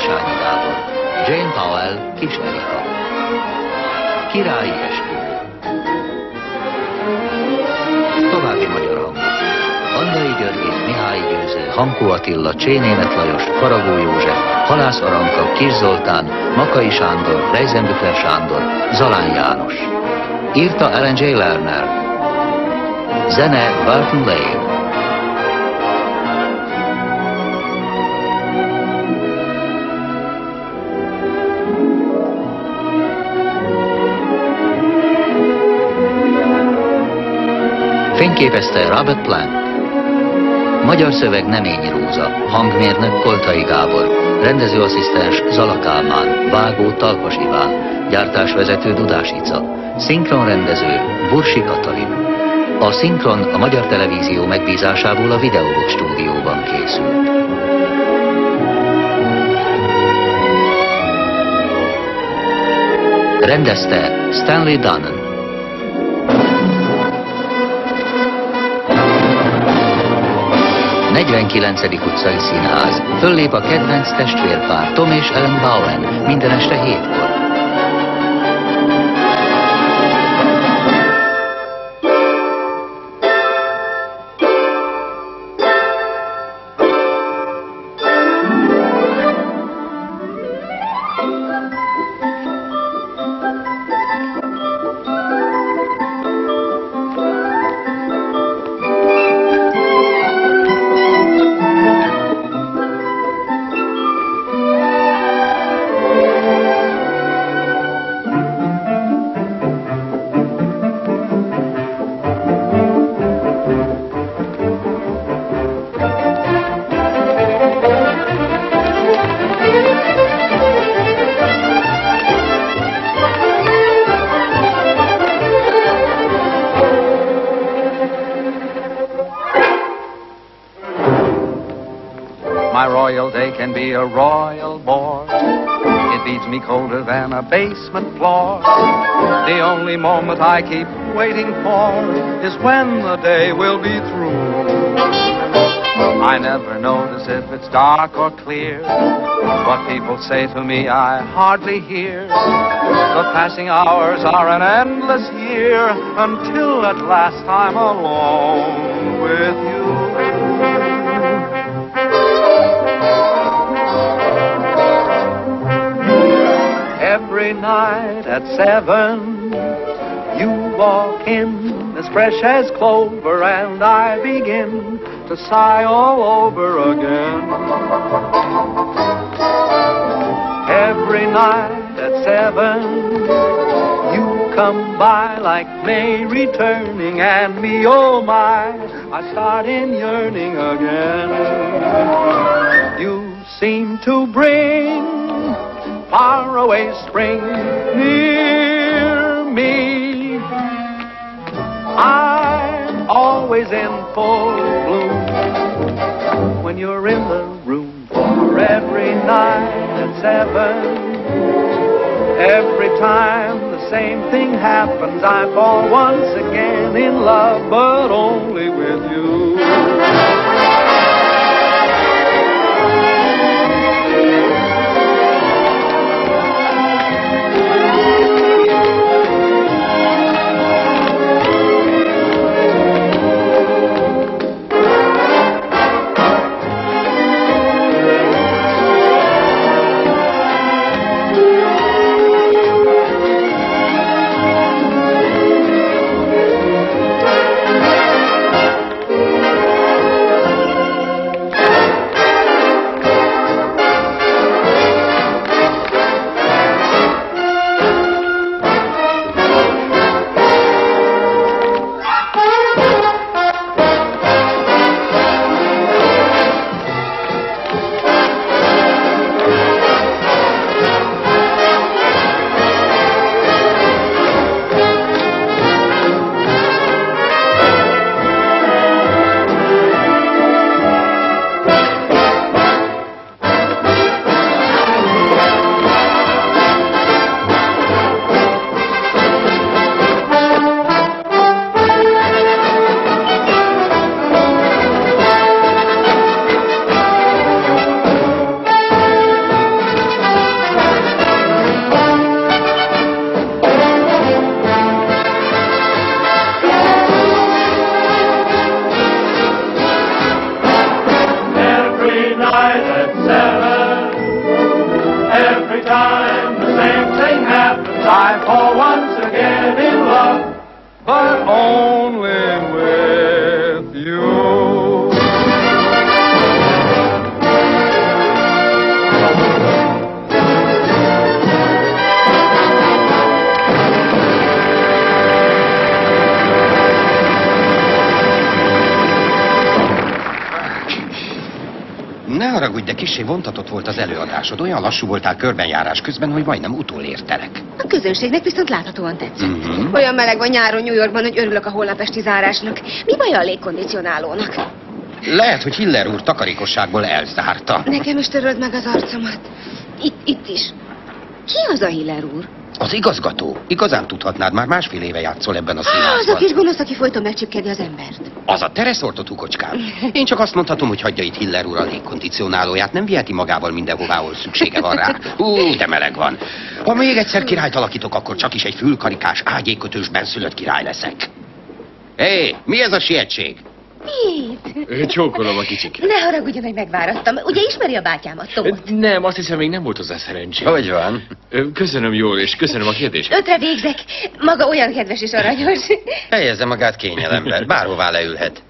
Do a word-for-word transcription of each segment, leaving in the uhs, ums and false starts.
Básányi Gábor, Jane Powell, Kis Erika. Királyi esküvő. További magyar hangok. Andai Györgény, Mihály Győző, Hankó Attila, Csénémet Lajos, Faragó József, Halász Aranka, Kis Zoltán, Makai Sándor, Reisenbüchler Sándor, Zalán János. Írta Ellen J. Lerner. Zene Barton Lane. Fényképezte Robert Plant. Magyar szöveg Neményi Róza, hangmérnök Koltai Gábor, rendezőasszisztens Zala Kálmán, vágó Talpas Iván, gyártásvezető Dudás Ica, szinkronrendező Bursi Katalin. A szinkron a Magyar Televízió megbízásából a Videobox stúdióban készült. Rendezte Stanley Donen. negyvenkilencedik utcai színház. Föllép a kedvenc testvérpár Tom és Ellen Bowen minden este hétkor. My royal day can be a royal bore. It beats me colder than a basement floor. The only moment I keep waiting for is when the day will be through. I never notice if it's dark or clear. What people say to me I hardly hear. The passing hours are an endless year until at last I'm alone with you. Every night at seven, you walk in as fresh as clover, and I begin to sigh all over again. Every night at seven, you come by like May returning, and me, oh my, I start in yearning again. You seem to bring far away spring near me. I'm always in full bloom when you're in the room. For every night at seven, every time the same thing happens, I fall once again in love, but only with you. once again in love, but only with you. Ne haragudj, de kissé vontatott volt az előadásod. Olyan lassú voltál körbenjárás közben, hogy majdnem utolértelek. A közönségnek viszont láthatóan tetszett. Mhm. Olyan meleg van nyáron New Yorkban, hogy örülök a holnapesti zárásnak. Mi baj a légkondicionálónak? Lehet, hogy Hiller úr takarékosságból elzárta. Nekem is töröld meg az arcomat. Itt, itt is. Ki az a Hiller úr? Az igazgató. Igazán tudhatnád, már másfél éve játszol ebben a Ah, az a színházban. kis gonosz, aki folyton megcsipkedi az embert. Az a tereszortotú kocskám. Én csak azt mondhatom, hogy hagyja itt Hiller úr a légkondicionálóját. Nem viheti magával mindenhová, ahol szüksége van rá. Ú, de meleg van. Ha még egyszer királyt alakítok, akkor csak is egy fülkarikás, ágyékötősben szülött király leszek. Hé, mi ez a sietség? Mit? Csókolom a kicsikét. Ne haragudjon, hogy megvárattam. Ugye ismeri a bátyámat, Tóth? Nem, azt hiszem, még nem volt hozzá szerencsém. Hogy van? Ö, Köszönöm jól, és köszönöm a kérdést. Ötre végzek. Maga olyan kedves és aranyos. Helyezze magát kényelemben, bárhová leülhet.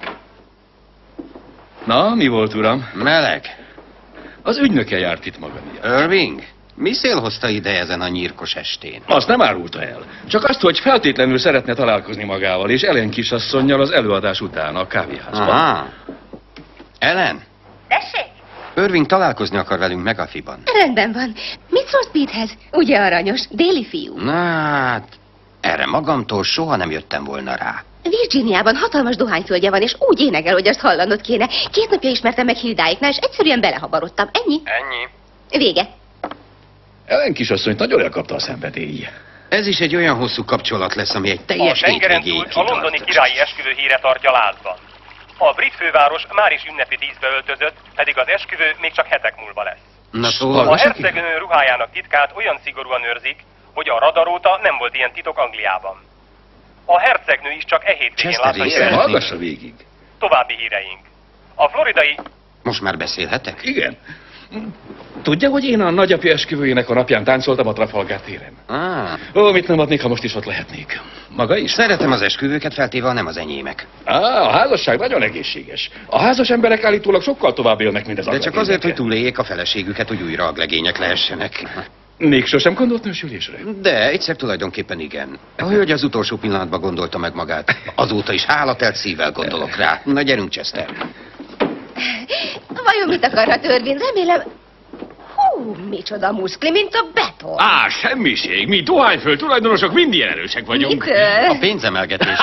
Na, mi volt, uram? Meleg. Az ügynöke járt itt maga miatt. Irving, mi szél hozta ide ezen a nyírkos estén? Azt nem árulta el. Csak azt, hogy feltétlenül szeretne találkozni magával, és Ellen kisasszonnyal az előadás után a kávéházban. Aha. Ellen, Tessék? Irving találkozni akar velünk Megafiban. Rendben van. Mit szól Speedhez? Ugye aranyos? Déli fiú. Na hát, erre magamtól soha nem jöttem volna rá. Virginiában hatalmas dohányföldje van, és úgy énekel, hogy azt hallanod kéne. Két napja ismertem meg Hildáiknál, és egyszerűen belehabarodtam. Ennyi? Ennyi. Vége. Ellen kisasszonyt nagyon elkapta a szenvedély. Ez is egy olyan hosszú kapcsolat lesz, ami egy A teljes tengeren hétvégéig túl a londoni kitart. királyi esküvő híre tartja lázban. A brit főváros már is ünnepi díszbe öltözött, pedig az esküvő még csak hetek múlva lesz. Na szóval... A hercegnő ruhájának titkát olyan szigorúan őrzik, hogy a radar óta nem volt ilyen titok Angliában. A hercegnő is csak e hétvégén Chester láthatja részt el. szeretné. Hallgassa végig. További híreink. A floridai... Most már beszélhetek? Igen. Tudja, hogy én a nagyapja esküvőjének a napján táncoltam a Trafalgar téren? Ah, Ó, mit nem adnék, ha most is ott lehetnék. Maga is? szeretem az esküvőket, feltéve a nem az enyémek. Á, a házasság nagyon egészséges. A házas emberek állítólag sokkal tovább élnek, mint az De csak aglegények. azért, hogy túléljék a feleségüket, hogy újra aglegények lehessenek. Még sosem gondolt nősülésre? De egyszer tulajdonképpen igen. A hölgy az utolsó pillanatban gondolta meg magát. Azóta is hálatelt szívvel gondolok rá. Na gyerünk, Chester. Vajon mit akarhat Törvin? Remélem... Hú, micsoda muszkli, mint a beton. Á, semmiség. Mi dohányföld tulajdonosok mind ilyen erősek vagyunk. Mitől? A pénzemelgetés.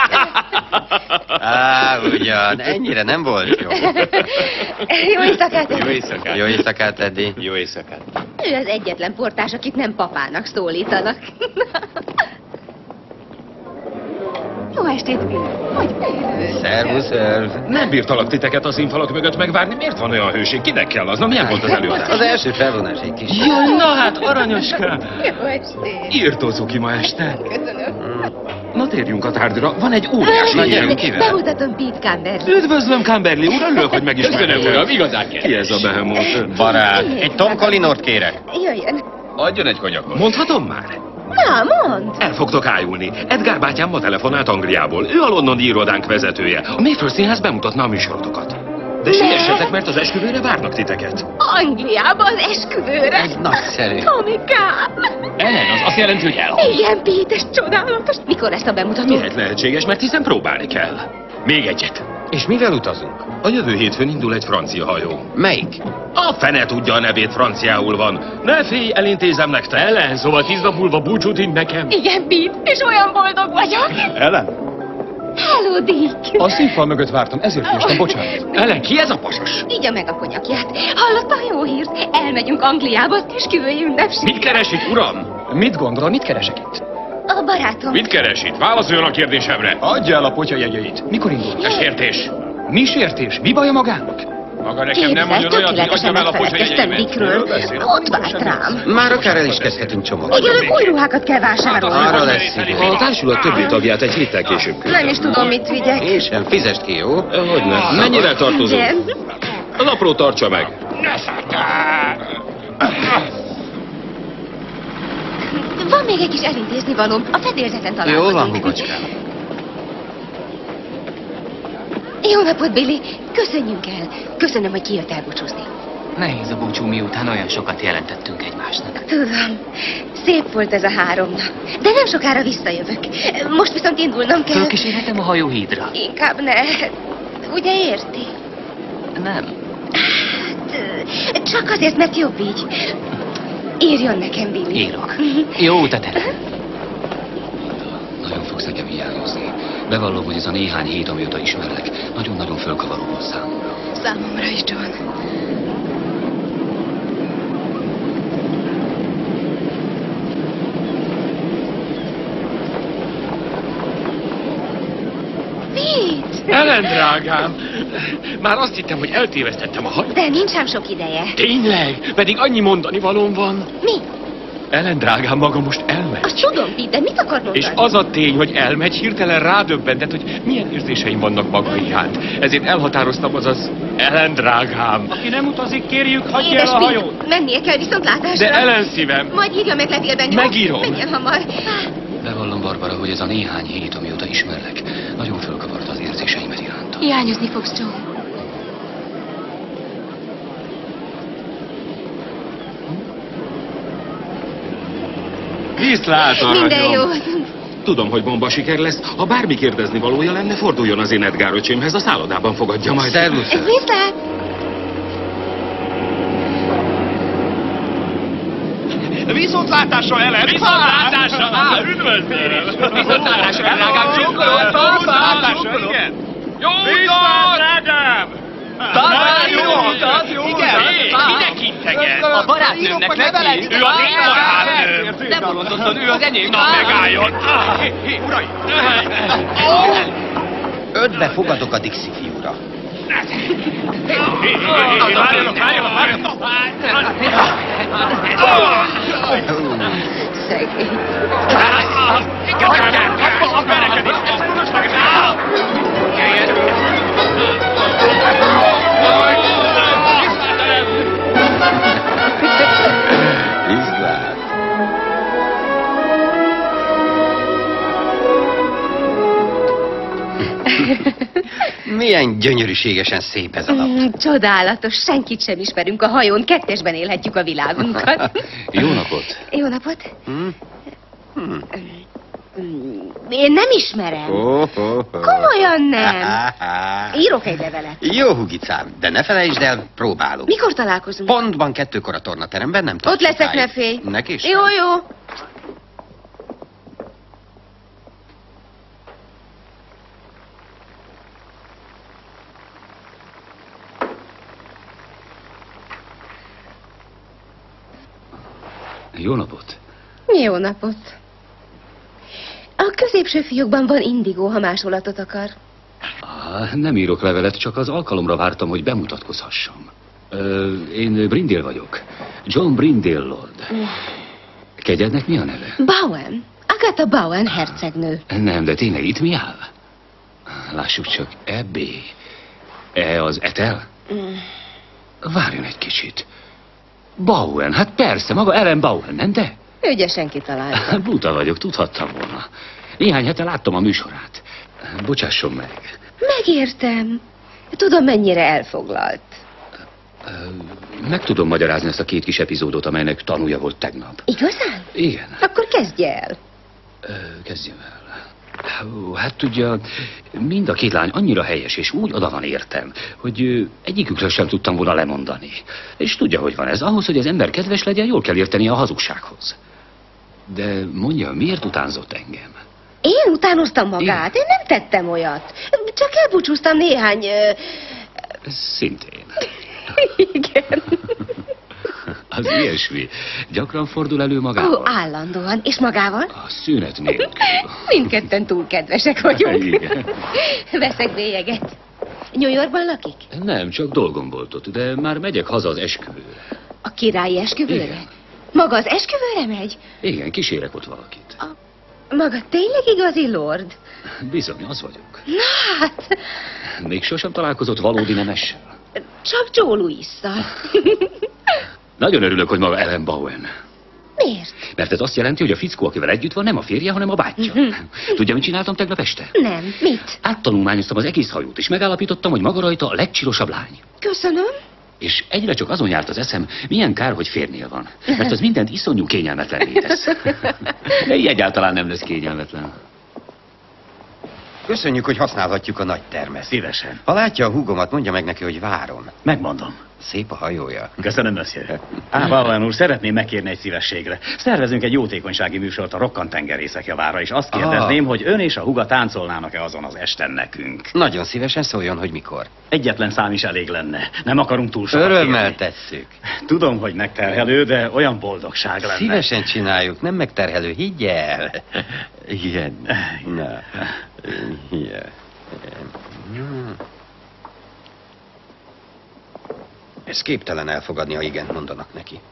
Á, ugyan, ennyire nem volt jó. Jó éjszakát! Jó éjszakát. Jó éjszakát, Eddie. Jó éjszakát. Ő az egyetlen portás, akit nem papának szólítanak. Jó estét, Will. Hogy Szervusz, Irv. Nem bírtalak titeket a színfalak mögött megvárni. Miért van olyan hőség? Kinek kell az? Na, milyen volt az előadás? Az első felvonás egy kis. Jaj, na hát, aranyoskám! Jó estét. Írtózó ki ma este. Köszönöm. Na, térjünk a tárgyra. Van egy óriási Na, hírem. gyerünk, kivel? Bemutatom Pete Camberley. Üdvözlöm, Camberley úr, örülök, hogy megismertem. Köszönöm, uram, igazán kell. Ki ez a behemoth? Barát, egy Tom Collinort kérek. Jöjjön. Adjon egy konyakot. Mondhatom már? Na, mondd. El fogtok ájulni. Edgar bátyám ma telefonált Angliából. Ő a londoni irodánk vezetője. A Mayfair Színház bemutatna a műsorotokat. De siessetek, mert az esküvőre várnak titeket. Angliába az esküvőre. Ez nagyszerű. Tomikám. Ellen, az azt jelenti, hogy el. Igen, Pete, ez csodálatos. Mikor lesz a bemutató? Miért lehetséges, mert hiszen próbálni kell. Még egyet. És mivel utazunk? A jövő hétfőn indul egy francia hajó. Melyik? A fene tudja, a nevét franciául van. Ne félj, elintézem nektek. Ellen, szóval tíz nap múlva búcsút int nekem. Igen, Pete, és olyan boldog vagyok. Ellen? Hello, Dick. A színfal mögött vártam, ezért késtem, bocsánat. Ellen, ki ez a pasas? Igya meg a konyakját. Hallotta a jó hírt? Elmegyünk Angliába, esküvői ünnepség. Mit keres itt, uram? Mit gondol, mit keresek itt? A barátom. Mit keres itt? Válaszoljon a kérdésemre. Adja el a potya jegyeit. Mikor indul? Ez sértés. Mi sértés? Mi baja magának? Maga nekem nem mondjon olyat, hogy tökéletesen adjam el a megfeledkeztem pocsajegyeimet. Dickről. Ott várt rám. Már akár el is kezdhetünk csomagolni. Igen, új ruhákat kell vásárolni. Arra lesz idő. A társulat többi tagját egy héttel később küldtem. Nem is tudom, mit vigyek. Én sem, fizest ki, jó? Hogyne. Mennyire tartozunk? Igen. A napló tartsa meg. Van még egy kis elintézni valóm. A fedélzeten találkozunk. Jó van, hugocskám. Jó napot, Billy. Köszönjünk el. Köszönöm, hogy kijött elbúcsúzni. Nehéz a búcsú, miután olyan sokat jelentettünk egymásnak. Tudom. Szép volt ez a három nap. De nem sokára visszajövök. Most viszont indulnom kell. Fölkísérhetem a hajóhídra? Inkább ne. Ugye érti? Nem. Hát, csak azért, mert jobb így. Írjon nekem, Billy. Írok. Jó utat el. Nagyon fogsz nekem hiányozni. Bevallom, hogy ez a néhány hét, amióta ismerlek, nagyon-nagyon fölkavaró volt számomra. Számomra is, John. Pete! Ellen, drágám! Már azt hittem, hogy eltévesztettem a hajt. De nincs ám sok ideje. Tényleg? Pedig annyi mondani valóm van. Mi? Ellen, drágám, maga most elmegy. Azt tudom, Pete, de mit akar mondani? És az a tény, hogy elmegy, hirtelen rádöbbentett, hogy milyen érzéseim vannak maga iránt. Ezért elhatároztam, azaz, Ellen, drágám. Aki nem utazik, kérjük, hagyja Édes el a Pete, hajót. mennie kell viszontlátásra. De Ellen szívem. Majd írja meg levélben, jó? Megírom. Menjen hamar. Bevallom, Barbara, hogy ez a néhány hét, amióta ismerlek, nagyon fölkavarta az érzéseimet iránta. Hiányozni fogsz, John. Viszlát, aranyom. Minden jó. Tudom, hogy bomba siker lesz. Ha bármi kérdezni valója lenne, forduljon az én Edgar öcsémhez, a szállodában fogadja majd. Szervusz! Viszlát! Viszontlátásra, Ellen! Viszontlátásra! Á, üdvözlés! Viszontlátásra, drágám! Csókolom! Viszontlátásra, igen! Jó utat! drágám! Jó utat, jó utat! Kinek integet? A barátnőmnek neki. Ő az én barátnőm! Nem mondottan, ő az enyém. Na, megálljon! Uraim! Ötbe fogadok a Dixie fiúra. Várjanak, várjanak, várjanak! Szegény. Viszlát! Milyen gyönyörűségesen szép ez a nap. Mm, Csodálatos, senkit sem ismerünk a hajón, kettesben élhetjük a világunkat. Jó napot! Jó napot! Hm? Hm. Mm, Én nem ismerem. Oh, oh, oh. Komolyan nem. Írok egy levelet. Jó, hugicám, de ne felejtsd el, próbálunk. Mikor találkozunk? Pontban kettőkor a tornateremben, nem Ott tart leszek, sokáig. ne félj. Neki is? Jó, jó. Jó napot! Jó napot. A középső fiókban van indigó, ha másolatot akar. Á, nem írok levelet, csak az alkalomra vártam, hogy bemutatkozhassam. Ö, én Brindale vagyok. John Brindale Lord. Kegyednek mi a neve? Bowen. Agatha Bowen hercegnő. Nem, de tényleg itt mi áll? Lássuk csak, E B. E az etel? Mm. Várjon egy kicsit. Bowen, hát persze, maga Ellen Bowen, nem de? Ügyesen kitalálta. Buta vagyok, tudhattam volna. Néhány hete láttam a műsorát. Bocsásson meg. Megértem. Tudom, mennyire elfoglalt. Ö, Meg tudom magyarázni ezt a két kis epizódot, amelynek tanúja volt tegnap. Igazán? Igen. Akkor kezdje el. Ö, Kezdjem el. Ó, hát tudja, mind a két lány annyira helyes, és úgy oda van értem, hogy ö, egyikükről sem tudtam volna lemondani. És tudja, hogy van ez. Ahhoz, hogy az ember kedves legyen, jól kell érteni a hazugsághoz. De mondja, miért utánzott engem? Én utánoztam magát. Én nem tettem olyat. Csak elbúcsúztam néhány... Ö... Szintén. Igen. Az ilyesmi. Gyakran fordul elő magával. Ó, állandóan. És magával? A szünet nélkül. Mindketten túl kedvesek vagyunk. Igen. Veszek bélyeget. New Yorkban lakik? Nem, csak dolgom volt ott, de már megyek haza az esküvőre. A királyi esküvőre? Igen. Maga az esküvőre megy? Igen, kísérek ott valakit. A... Maga tényleg igazi lord? Bizony, az vagyok. Na hát, Még sosem találkozott valódi nemessel. csak Joe Louis-szal. Nagyon örülök, hogy maga Ellen Bowen. Miért? Mert ez azt jelenti, hogy a fickó, akivel együtt van, nem a férje, hanem a bátyja. Tudja, mit csináltam tegnap este? Nem. Mit? Áttanulmányoztam az egész hajót, és megállapítottam, hogy maga rajta a legcsirosabb lány. Köszönöm. És egyre csak azon járt az eszem, milyen kár, hogy férnél van. Mert az mindent iszonyú kényelmetlenné tesz. De így egyáltalán nem lesz kényelmetlen. Köszönjük, hogy használhatjuk a nagy termet. Szívesen. Ha látja a húgomat, mondja meg neki, hogy várom. Megmondom. Szép a hajója. Köszönöm, monsieur. Á, Vallan úr, szeretném megkérni egy szívességre. Szervezünk egy jótékonysági műsort a rokkantengerészek javára, és azt kérdezném, ah. hogy ön és a húga táncolnának-e azon az esten nekünk. Nagyon szívesen, szóljon, hogy mikor. Egyetlen szám is elég lenne. Nem akarunk túl sokat Örömmel kérni. tesszük. Tudom, hogy megterhelő, de olyan boldogság lenne. Szívesen csináljuk, nem megterhelő, higgy el. Igen. Na. Igen. Ez képtelen elfogadni, ha igent mondanak neki.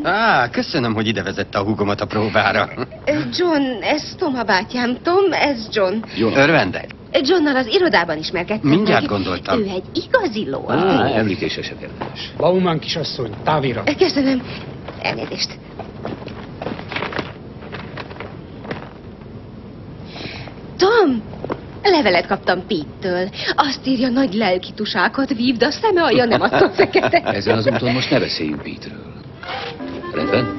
Á, köszönöm, hogy ide vezette a húgomat a próbára. John, ez Tom a bátyám. Tom, ez John. Jó. Örvendek. Johnnal az irodában ismerkedtem. Mindjárt meg. gondoltam. Ő egy igazi ló. Á, említése se kérdés. Bauman kisasszony, távira. Köszönöm. Elnézést. Tom, levelet kaptam Pete-től. Azt írja, nagy lelki tusákat vív, de a szeme alja nem attól fekete. Ezen az úton most ne beszéljünk Pete-ről. Rendben?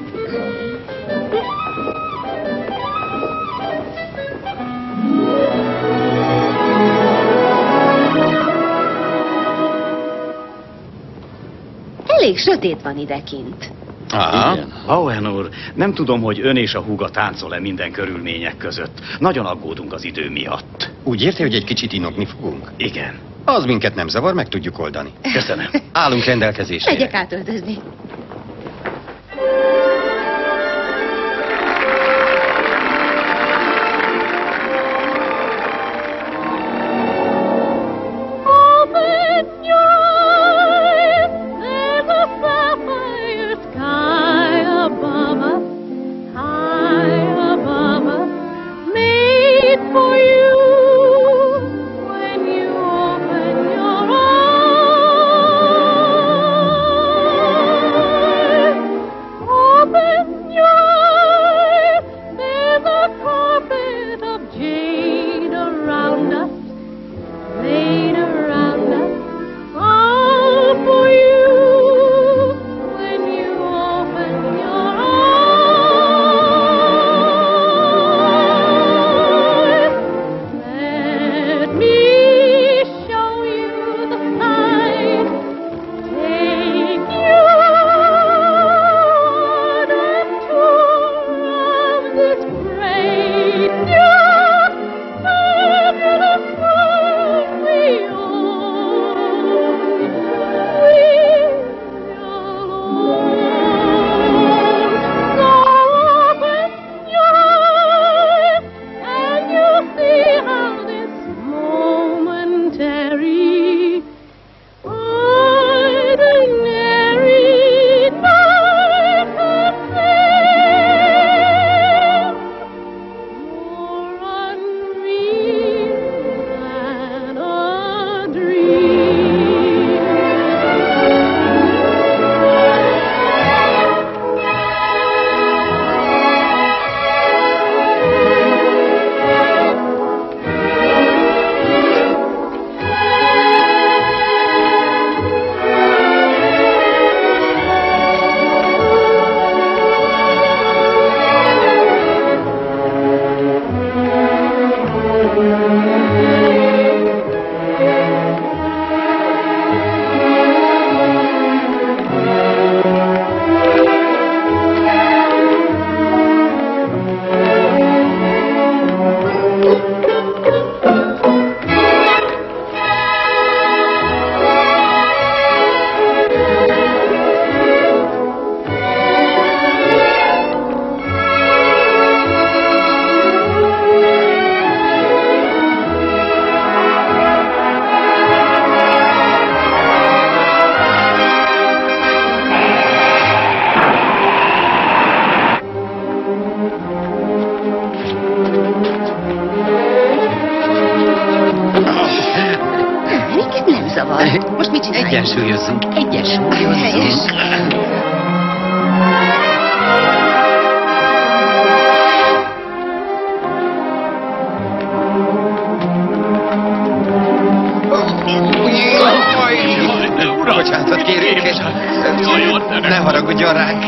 Elég sötét van idekint. Aha. Owen úr, nem tudom, hogy ön és a húga táncol-e minden körülmények között. Nagyon aggódunk az idő miatt. Úgy érti, hogy egy kicsit inogni fogunk? Igen. Az minket nem zavar, meg tudjuk oldani. Köszönöm. Állunk rendelkezésre. Megyek átöltözni. Most mit csináljuk? Egyensúlyozzunk. Egyensúlyozzunk. Bocsánatot kérünk, és ne haragudjon ránk.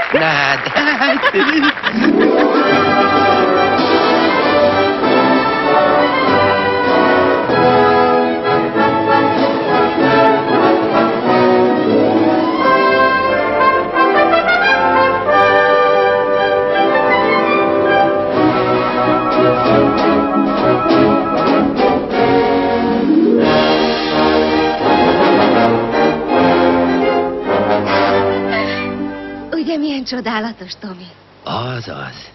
Na, de hát... Ugye milyen csodálatos, Tomi? Az az.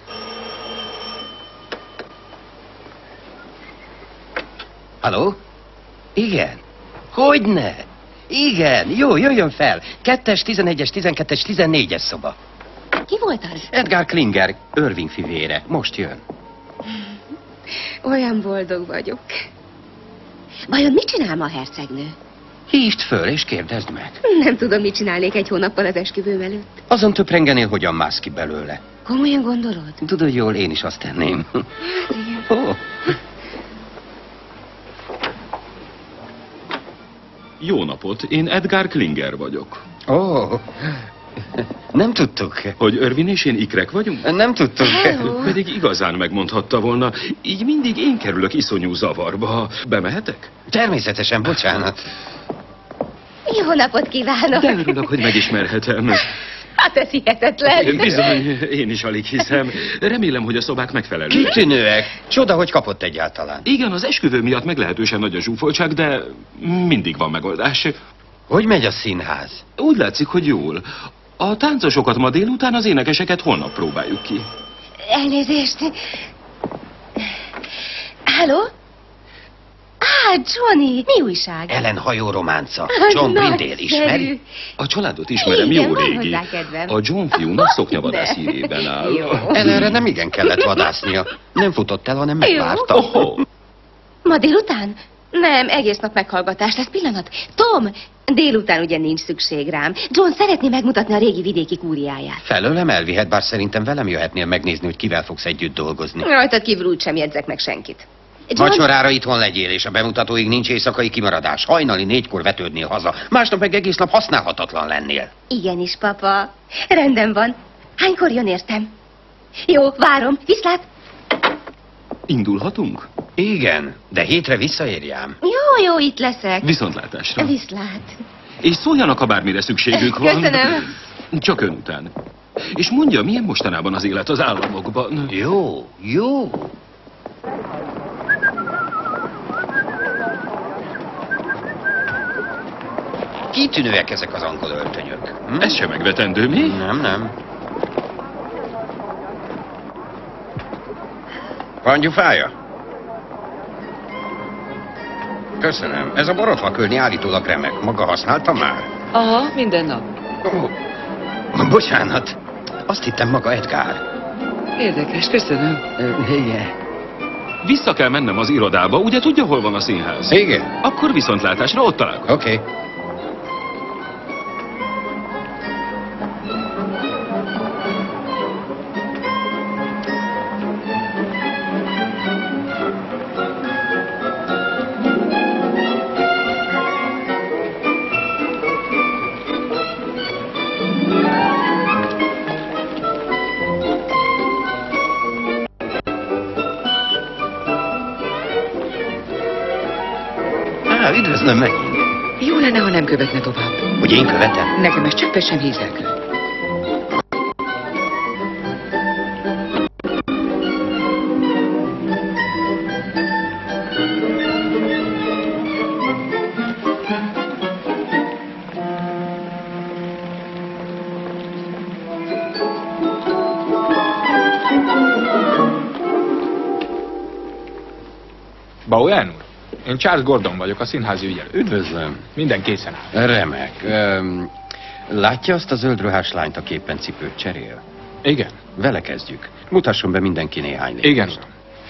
Halló? Igen? Hogyne? Igen, jó, jöjjön fel. Kettes, tizenegyes, tizenkettes, tizennégyes szoba. Ki volt az? Edgar Klinger, Irving fivére. Most jön. Olyan boldog vagyok. Vajon mit csinál ma a hercegnő? Hívd föl és kérdezd meg. Nem tudom, mit csinálnék egy hónappal az esküvőm előtt. Azon töprengenél, hogyan mász ki belőle. Komolyan gondolod? Tudod jól, én is azt tenném. Oh. Jó napot, én Edgar Klinger vagyok. Ó, oh. Nem tudtuk. Hogy Irvin és én ikrek vagyunk? Nem tudtuk. Hello. Pedig igazán megmondhatta volna, így mindig én kerülök iszonyú zavarba. Bemehetek? Természetesen, bocsánat. Jó napot kívánok! De örülök, hogy megismerhetem. Hát ez hihetetlen. Bizony, én is alig hiszem. Remélem, hogy a szobák megfelelőek. Kitűnőek. Csoda, hogy kapott egyáltalán. Igen, az esküvő miatt meglehetősen nagy a zsúfoltság, de mindig van megoldás. Hogy megy a színház? Úgy látszik, hogy jól. A táncosokat ma délután, az énekeseket holnap próbáljuk ki. Elnézést. Halló? Á, Johnny, mi újság? Ellen hajó románca. John Brindale ismeri? A családot ismerem, Igen, jó van régi. hozzá kedvem. A John fiúnak szoknyavadász De. hírében áll. Jó. Ellenre nem igen kellett vadásznia. Nem futott el, hanem megvárta. Oh, Ma délután? Nem, egész nap meghallgatás lesz. Pillanat. Tom, délután ugye nincs szükség rám. John szeretné megmutatni a régi vidéki kúriáját. Felőlem elvihet, bár szerintem velem jöhetnél megnézni, hogy kivel fogsz együtt dolgozni. Rajtad kívül úgy sem jegyzek meg senkit. John... Vacsorára itthon legyél, és a bemutatóig nincs éjszakai kimaradás. Hajnali négykor vetődnél haza, másnap meg egész nap használhatatlan lennél. Igenis, papa. Rendben van. Hánykor jön értem? Jó, várom. Viszlát. Indulhatunk? Igen, de hétre visszaérjám. Jó, jó, itt leszek. Viszontlátásra. Viszlát. És szóljanak, ha bármire szükségük van. Köszönöm. Csak ön után. És mondja, milyen mostanában az élet az államokban? Jó, jó. Kitűnőek ezek az angol öltönyök. Hm? Ez sem megvetendő, mi? Nem, nem. Van gyufája? Köszönöm. Ez a borotva-kölni állítólag remek. Maga használta már? Aha, minden nap. Ó, bocsánat. Azt hittem maga Edgar. Érdekes, köszönöm. Igen. Vissza kell mennem az irodába, ugye tudja, hol van a színház? Igen. Akkor viszontlátásra, ott találkozunk. Oké. Okay. Üdvözlöm megint. Jó lenne, ha nem követne tovább. Hogy én követem? Nekem ez cseppet sem hízelgő. Bowen úr? Én Charles Gordon vagyok, a színházi ügyelő. Üdvözlöm. Minden készen áll. Remek. Um, látja azt a zöldruhás lányt, a képen cipőt cserél? Igen. Vele kezdjük. Mutasson be mindenki néhány lépést. Igen, uram.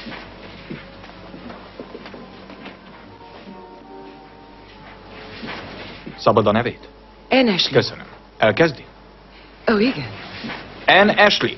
Szabad a nevét? Anne Ashley. Köszönöm. Elkezdi? Ó, oh, igen. Anne Ashley.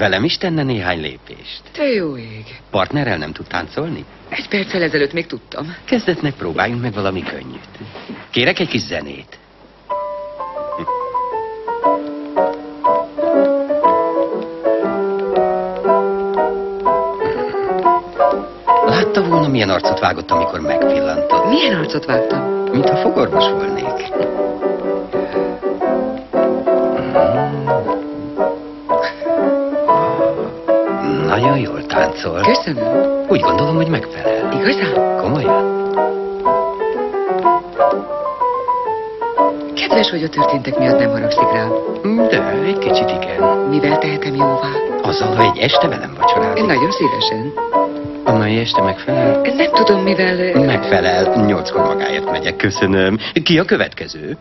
Velem is tenne néhány lépést. Te jó ég. Partnerrel nem tud táncolni? Egy perccel ezelőtt még tudtam. Kezdetnek próbáljunk meg valami könnyűt. Kérek egy kis zenét. Látta volna, milyen arcot vágott, amikor megpillantott. Milyen arcot vágtam? Mintha fogorvos volnék. Nagyon jól táncol. Köszönöm. Úgy gondolom, hogy megfelel. Igazán? Komolyan? Kedves, hogy a történtek miatt nem haragszik rám. De, egy kicsit igen. Mivel tehetem jóvá? Azzal, hogy egy este velem vacsorázik. Nagyon szívesen. A mai este megfelel? Nem tudom, mivel... Megfelel. Nyolckor magáért megyek, köszönöm. Ki a következő?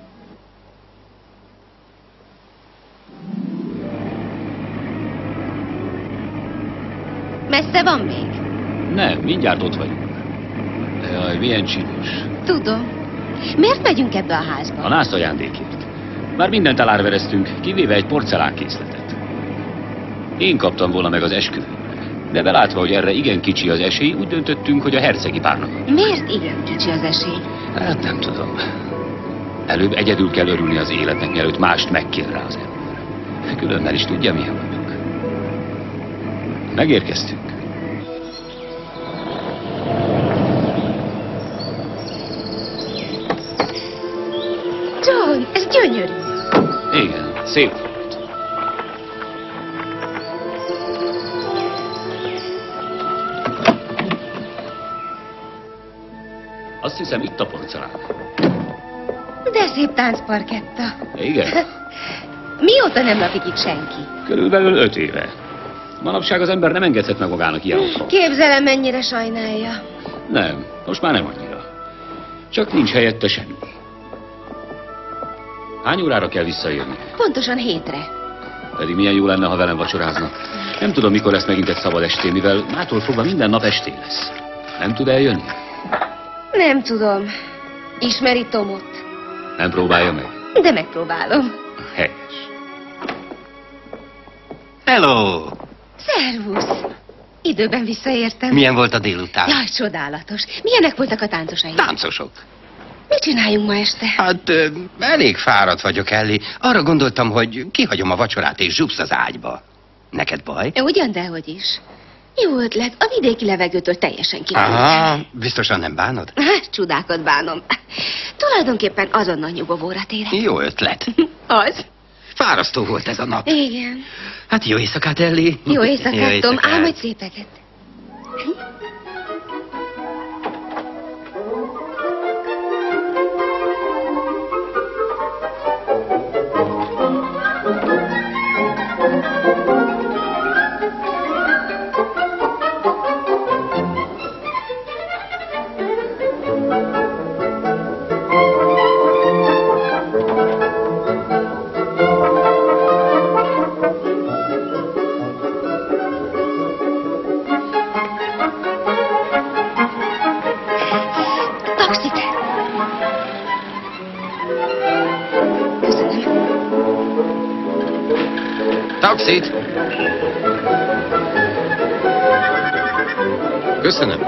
Messze van még? Nem, mindjárt ott vagyunk. Jaj, milyen csinos. Tudom. Miért megyünk ebbe a házba? A nász ajándékért. Már mindent elárvereztünk, kivéve egy porcelánkészletet. Én kaptam volna meg az esküvőre. De belátva, hogy erre igen kicsi az esély, úgy döntöttünk, hogy a hercegi párnak. Miért igen kicsi az esély? Hát nem tudom. Előbb egyedül kell örülni az életnek, mielőtt mást megkér rá az ember. Különben is tudja, milyen vagyok. Megérkeztünk. John, ez gyönyörű. Igen, szép. Azt hiszem, itt a porcelán. De szép táncparketta. Igen. Mióta nem lakik itt senki? Körülbelül öt éve. Manapság az ember nem engedhet meg magának ilyen otthon. Képzelem, mennyire sajnálja. Nem, most már nem annyira. Csak nincs helyette semmi. Hány órára kell visszaérni? Pontosan hétre. Pedig milyen jó lenne, ha velem vacsorázna. Nem tudom, mikor lesz megint egy szabad esté, mivel mától fogva minden nap esté lesz. Nem tud eljönni? Nem tudom. Ismeri Tomot? Nem próbálja meg? De megpróbálom. Helyes. Hello! Szervusz! Időben visszaértem. Milyen volt a délután? Jaj, csodálatos. Milyenek voltak a táncosai? Táncosok. Mit csináljunk ma este? Hát ö, elég fáradt vagyok, Ellie. Arra gondoltam, hogy kihagyom a vacsorát és zsupsz az ágyba. Neked baj? Ugyan, dehogy is. Jó ötlet, a vidéki levegőtől teljesen kiváló. Aha, biztosan nem bánod? Hát, csodákat bánom. Tulajdonképpen azonnal nyugovóra térek. Jó ötlet. Az? Fárasztó volt ez a nap. Igen. Hát jó éjszakát, Ellie. Jó éjszakát, Tom. Álmodj szépeket. Taxit! Köszönöm. Taxit! Köszönöm.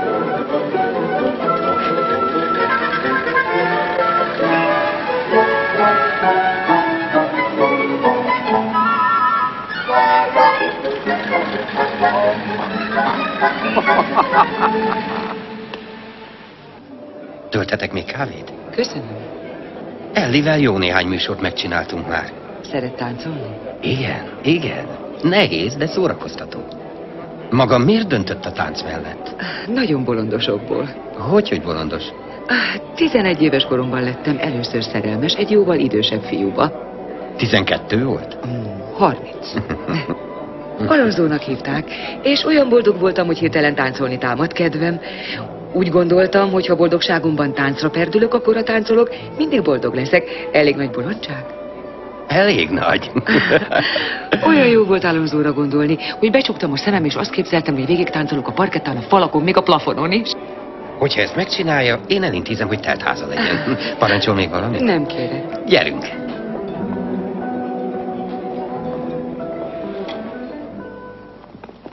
Töltetek még kávét? Köszönöm. Ellivel jó néhány műsort megcsináltunk már. Szeret táncolni? Igen, igen. Nehéz, de szórakoztató. Maga miért döntött a tánc mellett? Nagyon bolondosokból. Hogy, hogy bolondos? tizenegy éves koromban lettem először szerelmes egy jóval idősebb fiúba. tizenkettő volt? harminc. Alonzónak hívták, és olyan boldog voltam, hogy hirtelen táncolni támad kedvem. Úgy gondoltam, hogy ha boldogságomban táncra perdülök, akkor a táncolok, mindig boldog leszek. Elég nagy bolondság? Elég nagy. Olyan jó volt Alonzóra gondolni, hogy becsuktam a szemem, és azt képzeltem, hogy végig táncolok a parkettán, a falakon, még a plafonon is. Hogyha ezt megcsinálja, én elintézem, hogy teltháza legyen. Parancsol még valamit? Nem kérek. Gyerünk.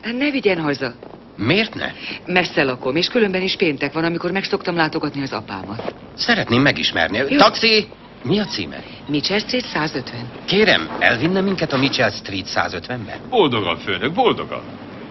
Hát ne vigyen haza. Miért ne? Messze lakom, és különben is péntek van, amikor meg szoktam látogatni az apámat. Szeretném megismerni. Jó. Taxi! Mi a címe? Mitchell Street százötven. Kérem, elvinne minket a Mitchell Street százötvenbe? Boldogan, főnök, boldogan.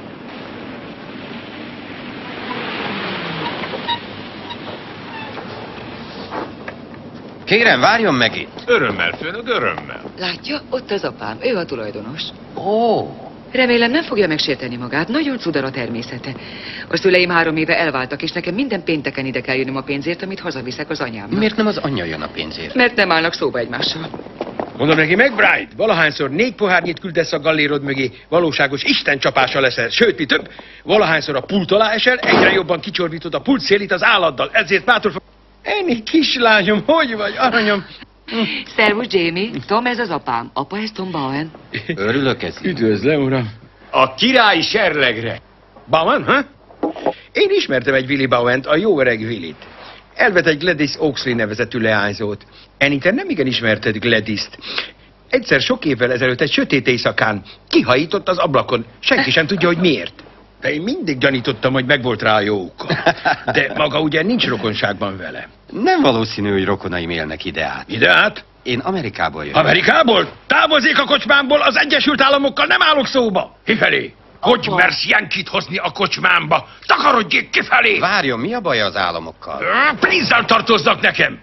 Kérem, várjon meg itt. Örömmel, főnök, örömmel. Látja, ott az apám, ő a tulajdonos. Ó. Remélem nem fogja megsérteni magát, nagyon cudar a természete. A szüleim három éve elváltak, és nekem minden pénteken ide kell jönnöm a pénzért, amit hazaviszek az anyámnak. Miért nem az anyja jön a pénzért? Mert nem állnak szóba egymással. Mondom neki, McBride, valahányszor négy pohárnyit küldesz a gallérod mögé, valóságos istencsapása leszel. Sőt, mi több, valahányszor a pult alá esel, egyre jobban kicsorbítod a pult szélét az álladdal. Ezért bátor... Ennyi kislányom, hogy vagy, aranyom? Szervusz, Jamie. Tom, ez az apám. Apa, ez Tom Bowen. Örülök ez. Üdvözlöm, uram. A királyi serlegre. Bowen, ha? Én ismertem egy Willie Bowent, a jó öreg Willit. Elvet egy Gladys Oxley nevezetű leányzót. Anita, nem igen ismerted Gladys-t. Egyszer sok évvel ezelőtt egy sötét éjszakán kihajított az ablakon. Senki sem tudja, hogy miért. De én mindig gyanítottam, hogy megvolt rá a jó oka. De maga ugye nincs rokonságban vele. Nem valószínű, hogy rokonaim élnek ide át. Ide át? Én Amerikából jövök. Amerikából? Távozzék a kocsmámból, az Egyesült Államokkal nem állok szóba. Kifelé. Hogy mersz Yankit hozni a kocsmámba? Takarodjék kifelé! Várjon, mi a baj az államokkal? Pénzzel tartoznak nekem!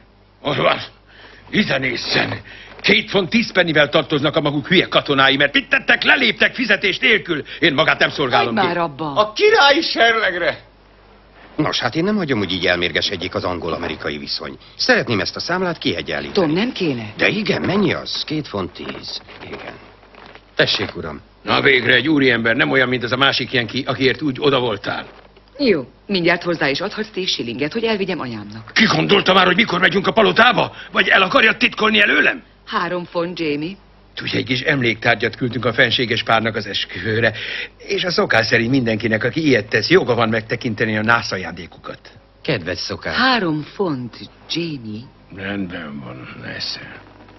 Ide nézzen! Két font tíz pennivel tartoznak a maguk hülye katonái, mert mit tettek, leléptek fizetés nélkül. Én magát nem szolgálom Hagy ki. már abba. A királyi serlegre. Nos, hát én nem hagyom, hogy így elmérgesedjék az angol-amerikai viszony. Szeretném ezt a számlát kiegyenlíteni. Tom, nem kéne? De igen, mennyi az? Két font tíz. Igen. Tessék, uram. Na végre egy úriember, nem olyan, mint az a másik Yankee, akiért úgy oda voltál. Jó, mindjárt hozzá is adhatsz tíz shillinget, hogy elvigyem anyámnak. Ki gondolta már, hogy mikor megyünk a palotába? Vagy el akarja titkolni előlem? Három font, Jamie. Tudja, egy kis emléktárgyat küldtünk a fenséges párnak az esküvőre, és a szokás szerint mindenkinek, aki ilyet tesz, joga van megtekinteni a nász ajándékukat. Kedves szokás. Három font, Jamie. Rendben van, nesze.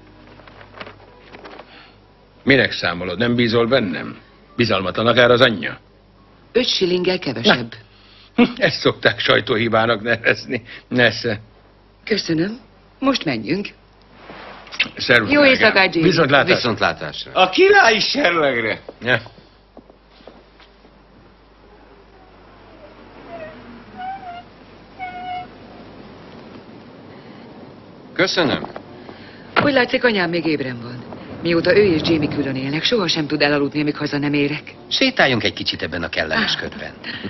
Minek számolod? Nem bízol bennem? Bizalmatlan akár az anyja? Öt shillinggel kevesebb. Ezt szokták sajtóhibának nevezni. Nesze. Köszönöm. Most menjünk. Szervusz, Jó drágám. éjszakát, Jamie. Viszontlátásra. Viszontlátásra. A királyi serlegre. Ja. Köszönöm. Úgy látszik, anyám még ébren van. Mióta ő és Jamie külön élnek, sohasem tud elaludni, amíg haza nem érek. Sétáljunk egy kicsit ebben a kellemes ködben.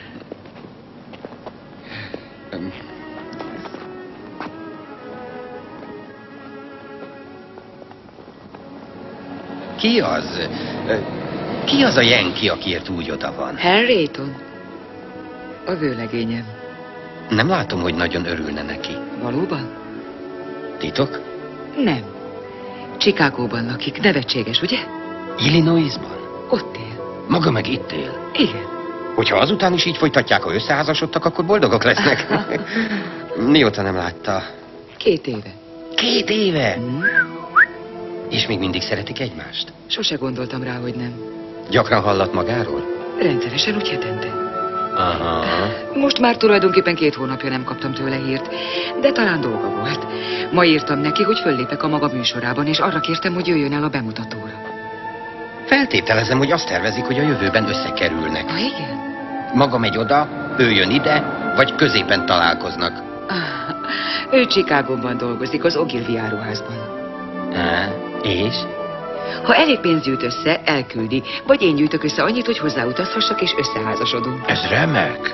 Ki az? Ki az a Yankee, akiért úgy oda van? Henryton. A vőlegényem. Nem látom, hogy nagyon örülne neki. Valóban? Titok? Nem. Chicagóban lakik. Nevetséges, ugye? Illinoisban? Ott él. Maga meg itt él? Igen. Hogyha azután is így folytatják, ha összeházasodtak, akkor boldogok lesznek. Mióta nem látta? Két éve. Két éve? Hmm? És még mindig szeretik egymást? Sose gondoltam rá, hogy nem. Gyakran hallat magáról? Rendszeresen, úgy hetente. Aha. Most már tulajdonképpen két hónapja nem kaptam tőle hírt, de talán dolga volt. Ma írtam neki, hogy föllépek a maga műsorában, és arra kértem, hogy jöjjön el a bemutatóra. Feltételezem, hogy azt tervezik, hogy a jövőben összekerülnek. Ah, igen? Maga megy oda, ő jön ide, vagy középen találkoznak. Ah, ő Chicagóban dolgozik, az Ogilvy áruházban. Á, és? Ha elég pénzt gyűjt össze, elküldi, vagy én gyűjtök össze annyit, hogy hozzáutazhassak és összeházasodunk. Ez remek.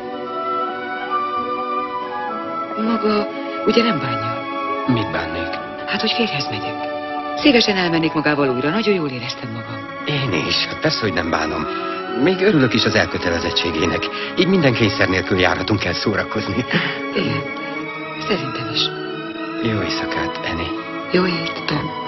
Maga ugye nem bánja? Mit bánnék? Hát, hogy férjhez megyek. Szívesen elmennék magával újra, nagyon jól éreztem magam. Én is, hát persze, hogy nem bánom. Még örülök is az elkötelezettségének. Így minden kényszer nélkül járhatunk el szórakozni. Igen, szerintem is. Jó éjszakát, Annie. Jó ét, Tom.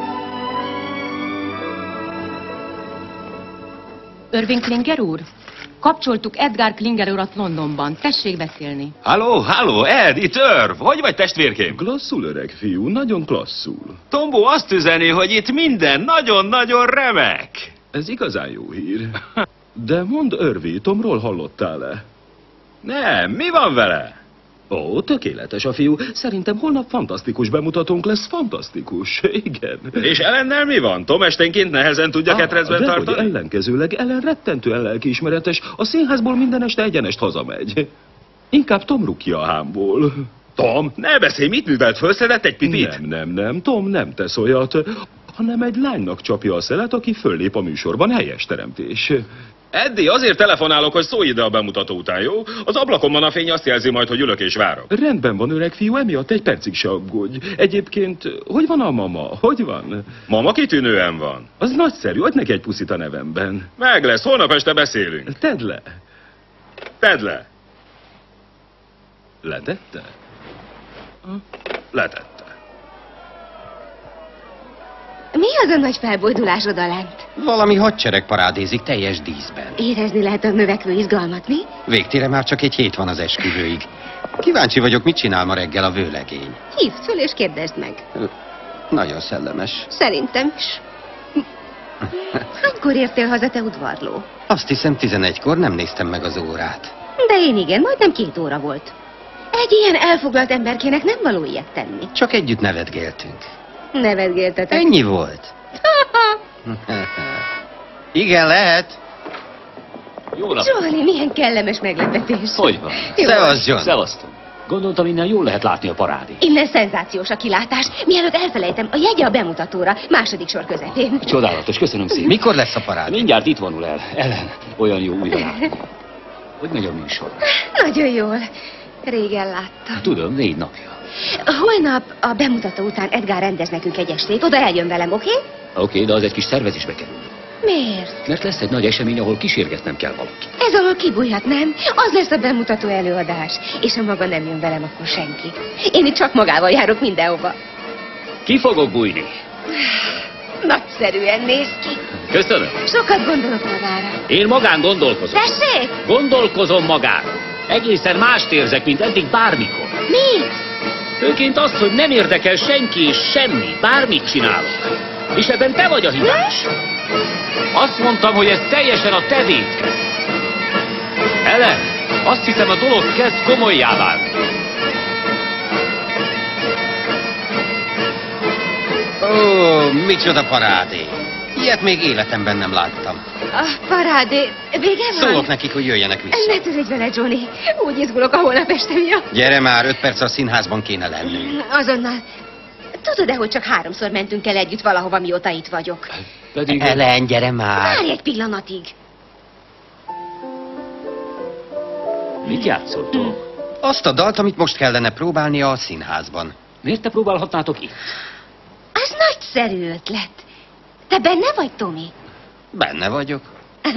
Irving Klinger úr? Kapcsoltuk Edgar Klinger urat Londonban. Tessék beszélni. Halló, halló, Ed, itt Irv. Hogy vagy, testvérkém? Klasszul, öreg fiú, nagyon klasszul. Tombó azt üzeni, hogy itt minden nagyon-nagyon remek. Ez igazán jó hír. De mondd, Irvi, Tomról hallottál-e? Nem, mi van vele? Ó, tökéletes a fiú. Szerintem holnap fantasztikus bemutatónk lesz, fantasztikus. Igen. És Ellennel mi van? Tom esténként nehezen tudja ah, ketrezben tartani? Dehogy ellenkezőleg, Ellen rettentően lelkiismeretes. A színházból minden este egyenest hazamegy. Inkább Tom rúgja a hámból. Tom, ne beszélj, mit művelt? Fölszedett egy pipit? Nem, nem, nem, Tom nem tesz olyat, hanem egy lánynak csapja a szelet, aki föllép a műsorban. Helyes teremtés. Eddi, azért telefonálok, hogy szólj ide a bemutató után, jó? Az ablakon van a fény, azt jelzi majd, hogy ülök és várok. Rendben van, öreg fiú, emiatt egy percig se aggódj. Egyébként, hogy van a mama? Hogy van? Mama kitűnően van. Az nagyszerű, adj neki egy puszit a nevemben. Meg lesz, holnap este beszélünk. Tedd le. Tedd le. Letette? Letette. Mi az a nagy felbojdulás odalent? Valami hadsereg parádézik teljes díszben. Érezni lehet a növekvő izgalmat, mi? Végtére már csak egy hét van az esküvőig. Kíváncsi vagyok, mit csinál ma reggel a vőlegény. Hívd föl és kérdezd meg. Nagyon szellemes. Szerintem is. Hánykor értél haza, te udvarló? Azt hiszem tizenegykor, nem néztem meg az órát. De én igen, majdnem két óra volt. Egy ilyen elfoglalt emberkének nem való ilyet tenni. Csak együtt nevetgéltünk. Nevetgéltetek? Ennyi volt. Igen, lehet. Jó napot. Johnny, milyen kellemes meglepetés. Hogy van? Szevasz, John. Szevasztom. Gondoltam, innen jól lehet látni a parádét. Innen szenzációs a kilátás. Mielőtt elfelejtem, a jegye a bemutatóra, második sor közepén. Csodálatos, köszönöm szépen. Mikor lesz a parád? Mindjárt itt vonul el. Ellen, olyan jó újra látni. Hogy megy a műsor? Nagyon jól. Régen láttam. Tudom, négy napja. Holnap a bemutató után Edgar rendez nekünk egy estét. Oda eljön velem, oké? Okay? Oké, okay, de az egy kis szervezésbe kerül. Miért? Mert lesz egy nagy esemény, ahol kísérgetnem kell valaki. Ez alól kibújhat, nem? Az lesz a bemutató előadás. És ha maga nem jön velem, akkor senki. Én itt csak magával járok mindenhova. Ki fogok bújni? Nagyszerűen néz ki. Köszönöm. Sokat gondolok magára. Én magán gondolkozom. Tessék? Gondolkozom magán. Egészen mást érzek, mint eddig bármikor. Mit? Főként azt, hogy nem érdekel senki és semmi, bármit csinálok. És ebben te vagy a hibás. Azt mondtam, hogy ez teljesen a te vétked. Ellen, azt hiszem, a dolog kezd komollyá válni. Ó, micsoda parádé. Ilyet még életemben nem láttam. A parádé vége van? Szólok nekik, hogy jöjjenek vissza. Ne törődj vele, Johnny. Úgy izgulok a holnap este miatt. Gyere már, öt perc a színházban kéne lennünk. Azonnal. Tudod-e, hogy csak háromszor mentünk el együtt valahova, mióta itt vagyok? Pedig... Ellen, gyere már. Várj egy pillanatig. Mit játszottok? Azt a dalt, amit most kellene próbálnia a színházban. Miért te próbálhatnátok itt? Az nagyszerű ötlet. Te benne vagy, Tommy? Benne vagyok. I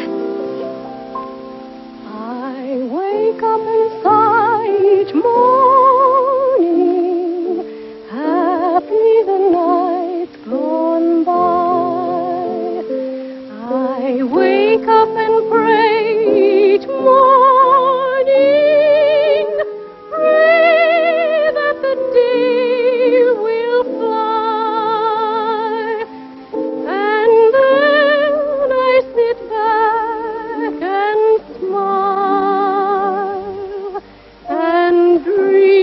wake up inside each morning, happy the night's gone by. I wake up and pray each morning, pray that the day will fly, and then I sit back and smile and dream.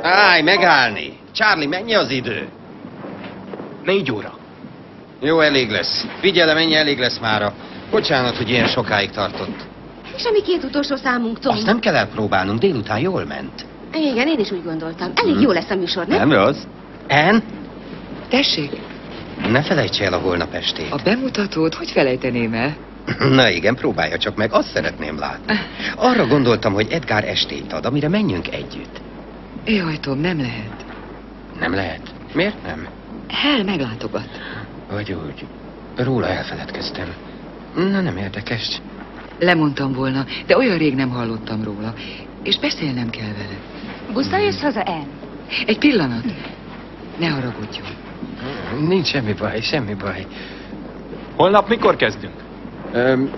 Állj, megállni! Charlie, mennyi az idő? Négy óra. Jó, elég lesz. Figyelem, mennyi elég lesz mára. Bocsánat, hogy ilyen sokáig tartott. És a mi két utolsó számunk, Tom? Azt nem kell elpróbálnunk, délután jól ment. Igen, én is úgy gondoltam. Elég Mhm. jó lesz a műsor, nem? Nem rossz. Ann? Tessék, Ne felejts el a holnap estét. a bemutatót hogy felejteném el? Na igen, próbálja csak meg, azt szeretném látni. Arra gondoltam, hogy Edgar estét ad, amire menjünk együtt. Jaj, Tom, nem lehet. Nem lehet. Miért nem? Hell meglátogat. Vagy úgy. Róla elfeledkeztem. Na, nem érdekes. Lemondtam volna, de olyan rég nem hallottam róla. És beszélnem kell vele. Buszra jössz haza, el? Egy pillanat. Ne haragudjon. Nincs semmi baj, semmi baj. Holnap mikor kezdünk? Öm,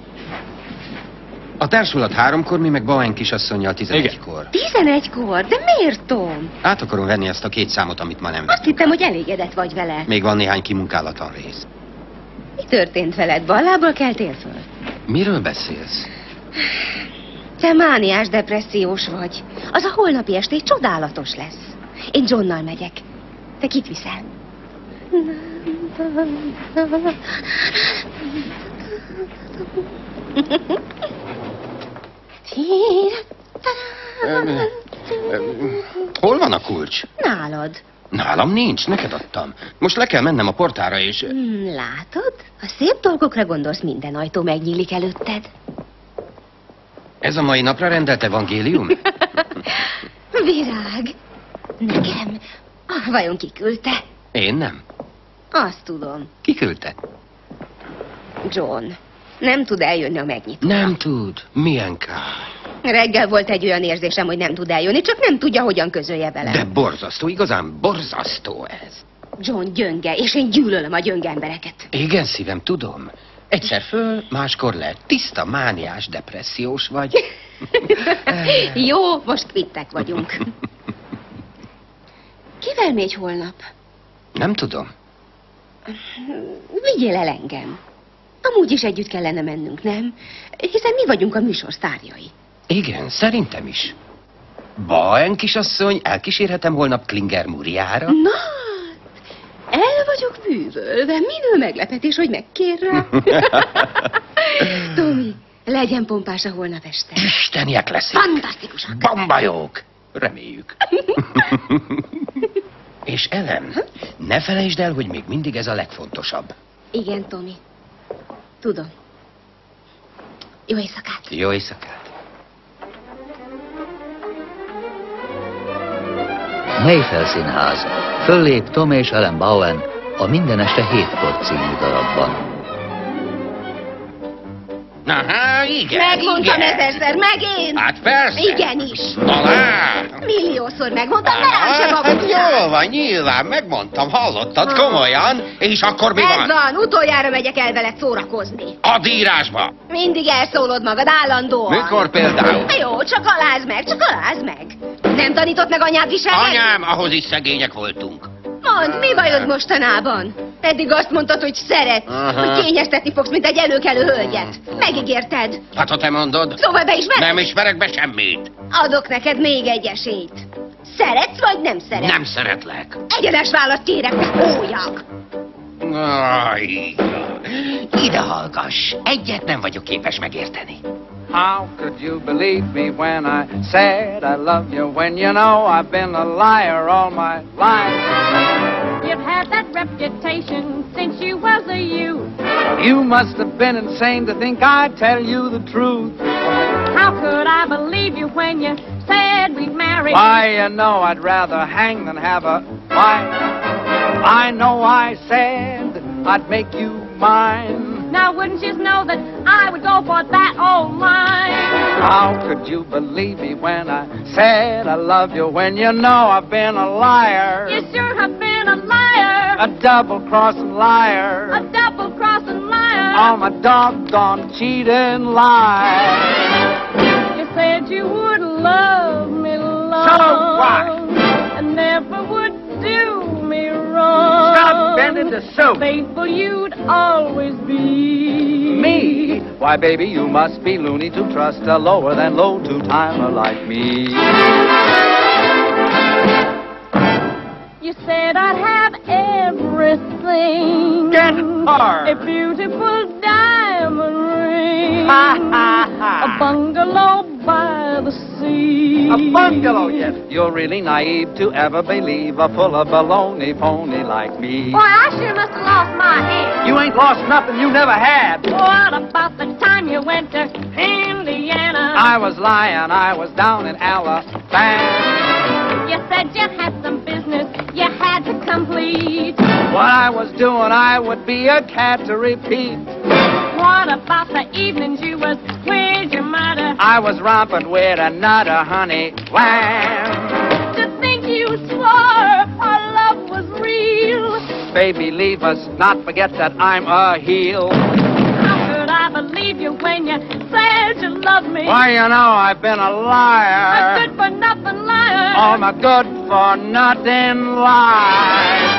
a társulat háromkor, mi meg Bowen kisasszonnyal tizenegykor. Tizenegykor? De miért, Tom? Át akarom venni azt a két számot, amit ma nem Azt vettünk. hittem, hogy elégedett vagy vele. Még van néhány kimunkálatlan rész. Mi történt veled? Ballából keltél föl? Miről beszélsz? Te mániás depressziós vagy. Az a holnapi este csodálatos lesz. Én Johnnal megyek. Te kit viszel? Öm, öm, hol van a kulcs? Nálad. Nálam nincs, neked adtam. Most le kell mennem a portára, és... Hmm, látod? Ha szép dolgokra gondolsz, minden ajtó megnyílik előtted. Ez a mai napra rendelt evangélium? Virág. Nekem. Ah, vajon ki küldte? Én nem. Azt tudom. Ki küldte? John. Nem tud eljönni a megnyitó. Nem tud. Milyen kár. Reggel volt egy olyan érzésem, hogy nem tud eljönni, csak nem tudja, hogyan közölje velem. De borzasztó, igazán borzasztó ez. John gyönge, és én gyűlölöm a gyönge embereket. Igen, szívem, tudom. Egyszer föl, máskor le. Tiszta mániás depressziós vagy. Jó, most kvittek vagyunk. Kivel mégy holnap? Nem tudom. Vigyél el engem. Amúgy is együtt kellene mennünk, nem? Hiszen mi vagyunk a műsor sztárjai. Igen, szerintem is. Bowen kisasszony, elkísérhetem holnap Klinger Múriára? Na, el vagyok bűvölve. Minő meglepetés, hogy megkér rá. Tomi, legyen pompás a holnap este. Isteniek leszünk. Fantasztikusak. Bombajók. Reméljük. És Ellen, ne felejtsd el, hogy még mindig ez a legfontosabb. Igen, Tomi. Tudom. Jó éjszakát. Jó éjszakát. Mayfair Színház. Föllép Tom és Ellen Bowen a Minden este hétkor című darabban. Aha, igen, Megmondtam igen. ezerszer, meg én. Hát persze. Igenis. Talán. Milliószor megmondtam, ne rám se Hát babusál. jól van, nyilván, megmondtam, hallottad, komolyan. És akkor mi Ez van? van, utoljára megyek el veled szórakozni. Add írásba. Mindig elszólod magad állandóan. Mikor például? Jó, csak alázd meg, csak alázd meg. Nem tanított meg anyád viselkedni? Anyám, ahhoz is szegények voltunk. Mondd, mi bajod mostanában? Eddig azt mondtad, hogy szeret, Aha. hogy kényeztetni fogsz, mint egy előkelő hölgyet. Megígérted. Hát ha te mondod. Szóval beismered? Nem ismerek be semmit. Adok neked még egy esélyt. Szeretsz, vagy nem szeretsz? Nem szeretlek. Egyenes választ kérek, hogy óljak. Aj, ide hallgass. Egyet nem vagyok képes megérteni. How could you believe me when I said I love you, when you know I've been a liar all my life? You've had that reputation since you was a youth. You must have been insane to think I'd tell you the truth. How could I believe you when you said we'd marry? Why, you know I'd rather hang than have a wife. I know I said I'd make you mine. Now wouldn't you know that I would go for that old line? How could you believe me when I said I love you, when you know I've been a liar? You sure have been a liar. A double-crossing liar. A double-crossing liar. I'm a doggone cheating lie. You said you would love me long. So what? And never would do me wrong. Stop bending the soup. Faithful you'd always be. Me? Why, baby, you must be loony to trust a lower than low two-timer like me. You said I'd have everything. Get hard. A beautiful diamond ring. Ha, ha, ha. A bungalow by the sea. A bungalow, yes. You're really naive to ever believe a full of baloney pony like me. Boy, I sure must have lost my head. You ain't lost nothing you never had. What about the time you went to Indiana? I was lying, I was down in Alabama. You said you had some business you had to complete. What I was doing, I would be a cat to repeat. What about the evenings you was with your mother? I was romping with another honey lamb. To think you swore our love was real. Baby, leave us, not forget that I'm a heel. How could I believe you when you said you loved me? Why, you know, I've been a liar. A good for nothing liar. All my good for nothing lies.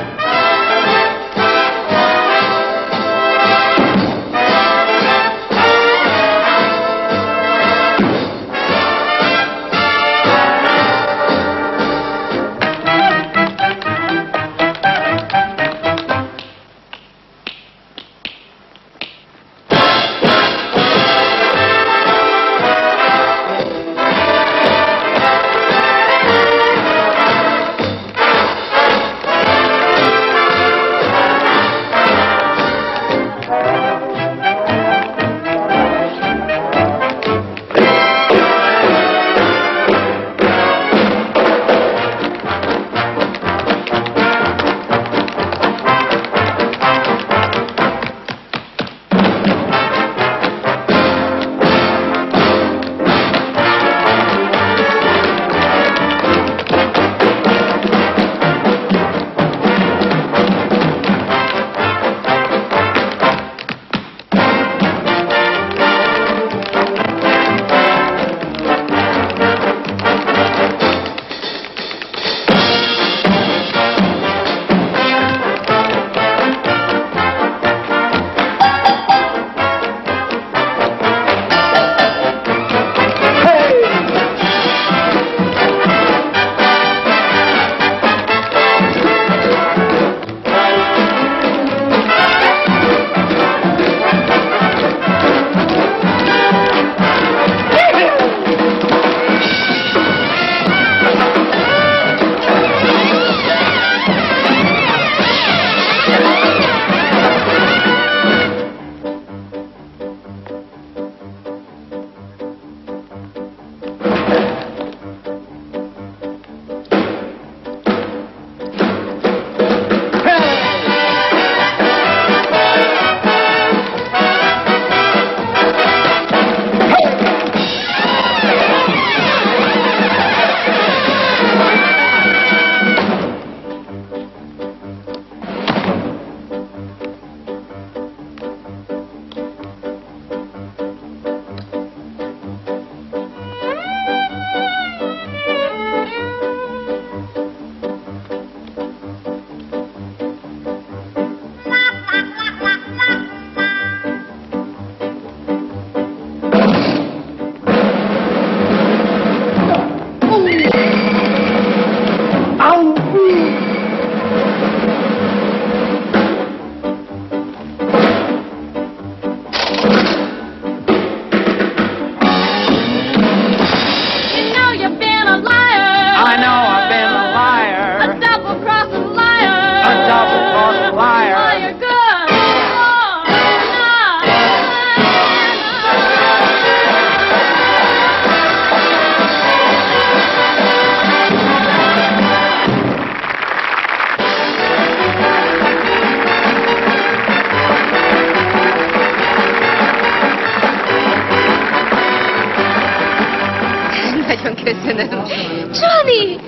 Köszönöm. Johnny!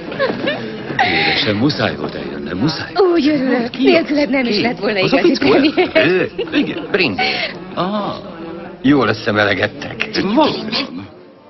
Édesem, muszáj volt eljönnöm, muszáj. Úgy örülök, nélküled nem is lett volna Az a igazi fickó? premier. Ő? Igen, Brindy. Ah, jól összemelegettek. Valóban.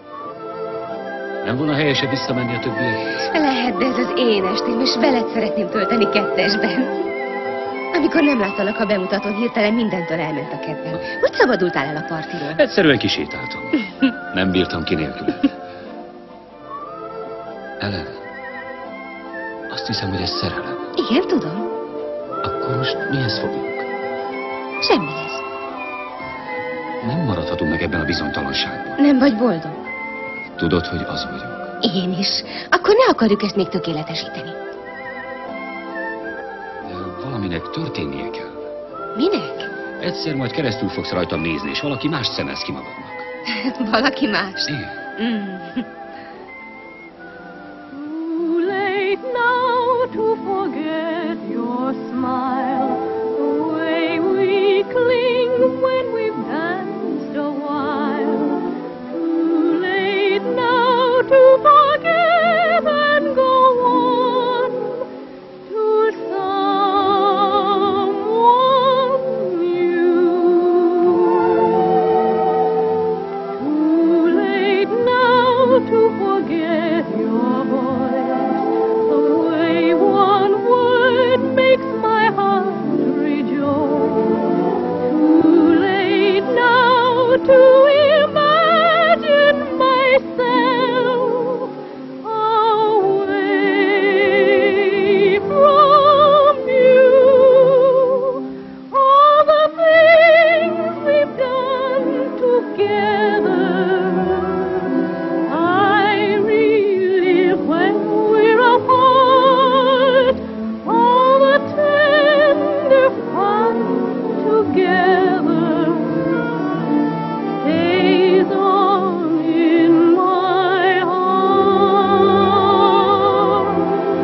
Nem volna helyesebb visszamenni a többiekhez? Lehet, de ez az én estém, és veled szeretném tölteni kettesben. Amikor nem láttalak a bemutatón, hirtelen mindentől elment a kedvem. Hogy szabadultál el a partiról? Egyszerűen kisétáltam. Nem bírtam ki nélkül. Ellen, azt hiszem, hogy ez szerelem. Igen, tudom. Akkor most mihez fogunk? Semmi lesz. Nem maradhatunk meg ebben a bizonytalanságban. Nem vagy boldog? Tudod, hogy az vagyok. Én is. Akkor ne akarjuk ezt még tökéletesíteni. De valaminek történnie kell. Minek? Egyszer majd keresztül fogsz rajtam nézni, és valaki más szemez ki magadnak. Valaki más? Igen. Mm. Too late now to forget your smile, the way we cling when we've danced a while. Too late now to forget and go on to someone new. Too late now to forget your voice, the way one word makes my heart rejoice. Too late now to imagine myself away from you. All the things we've done together I relive when we're apart. All the tender fun together stays on in my heart.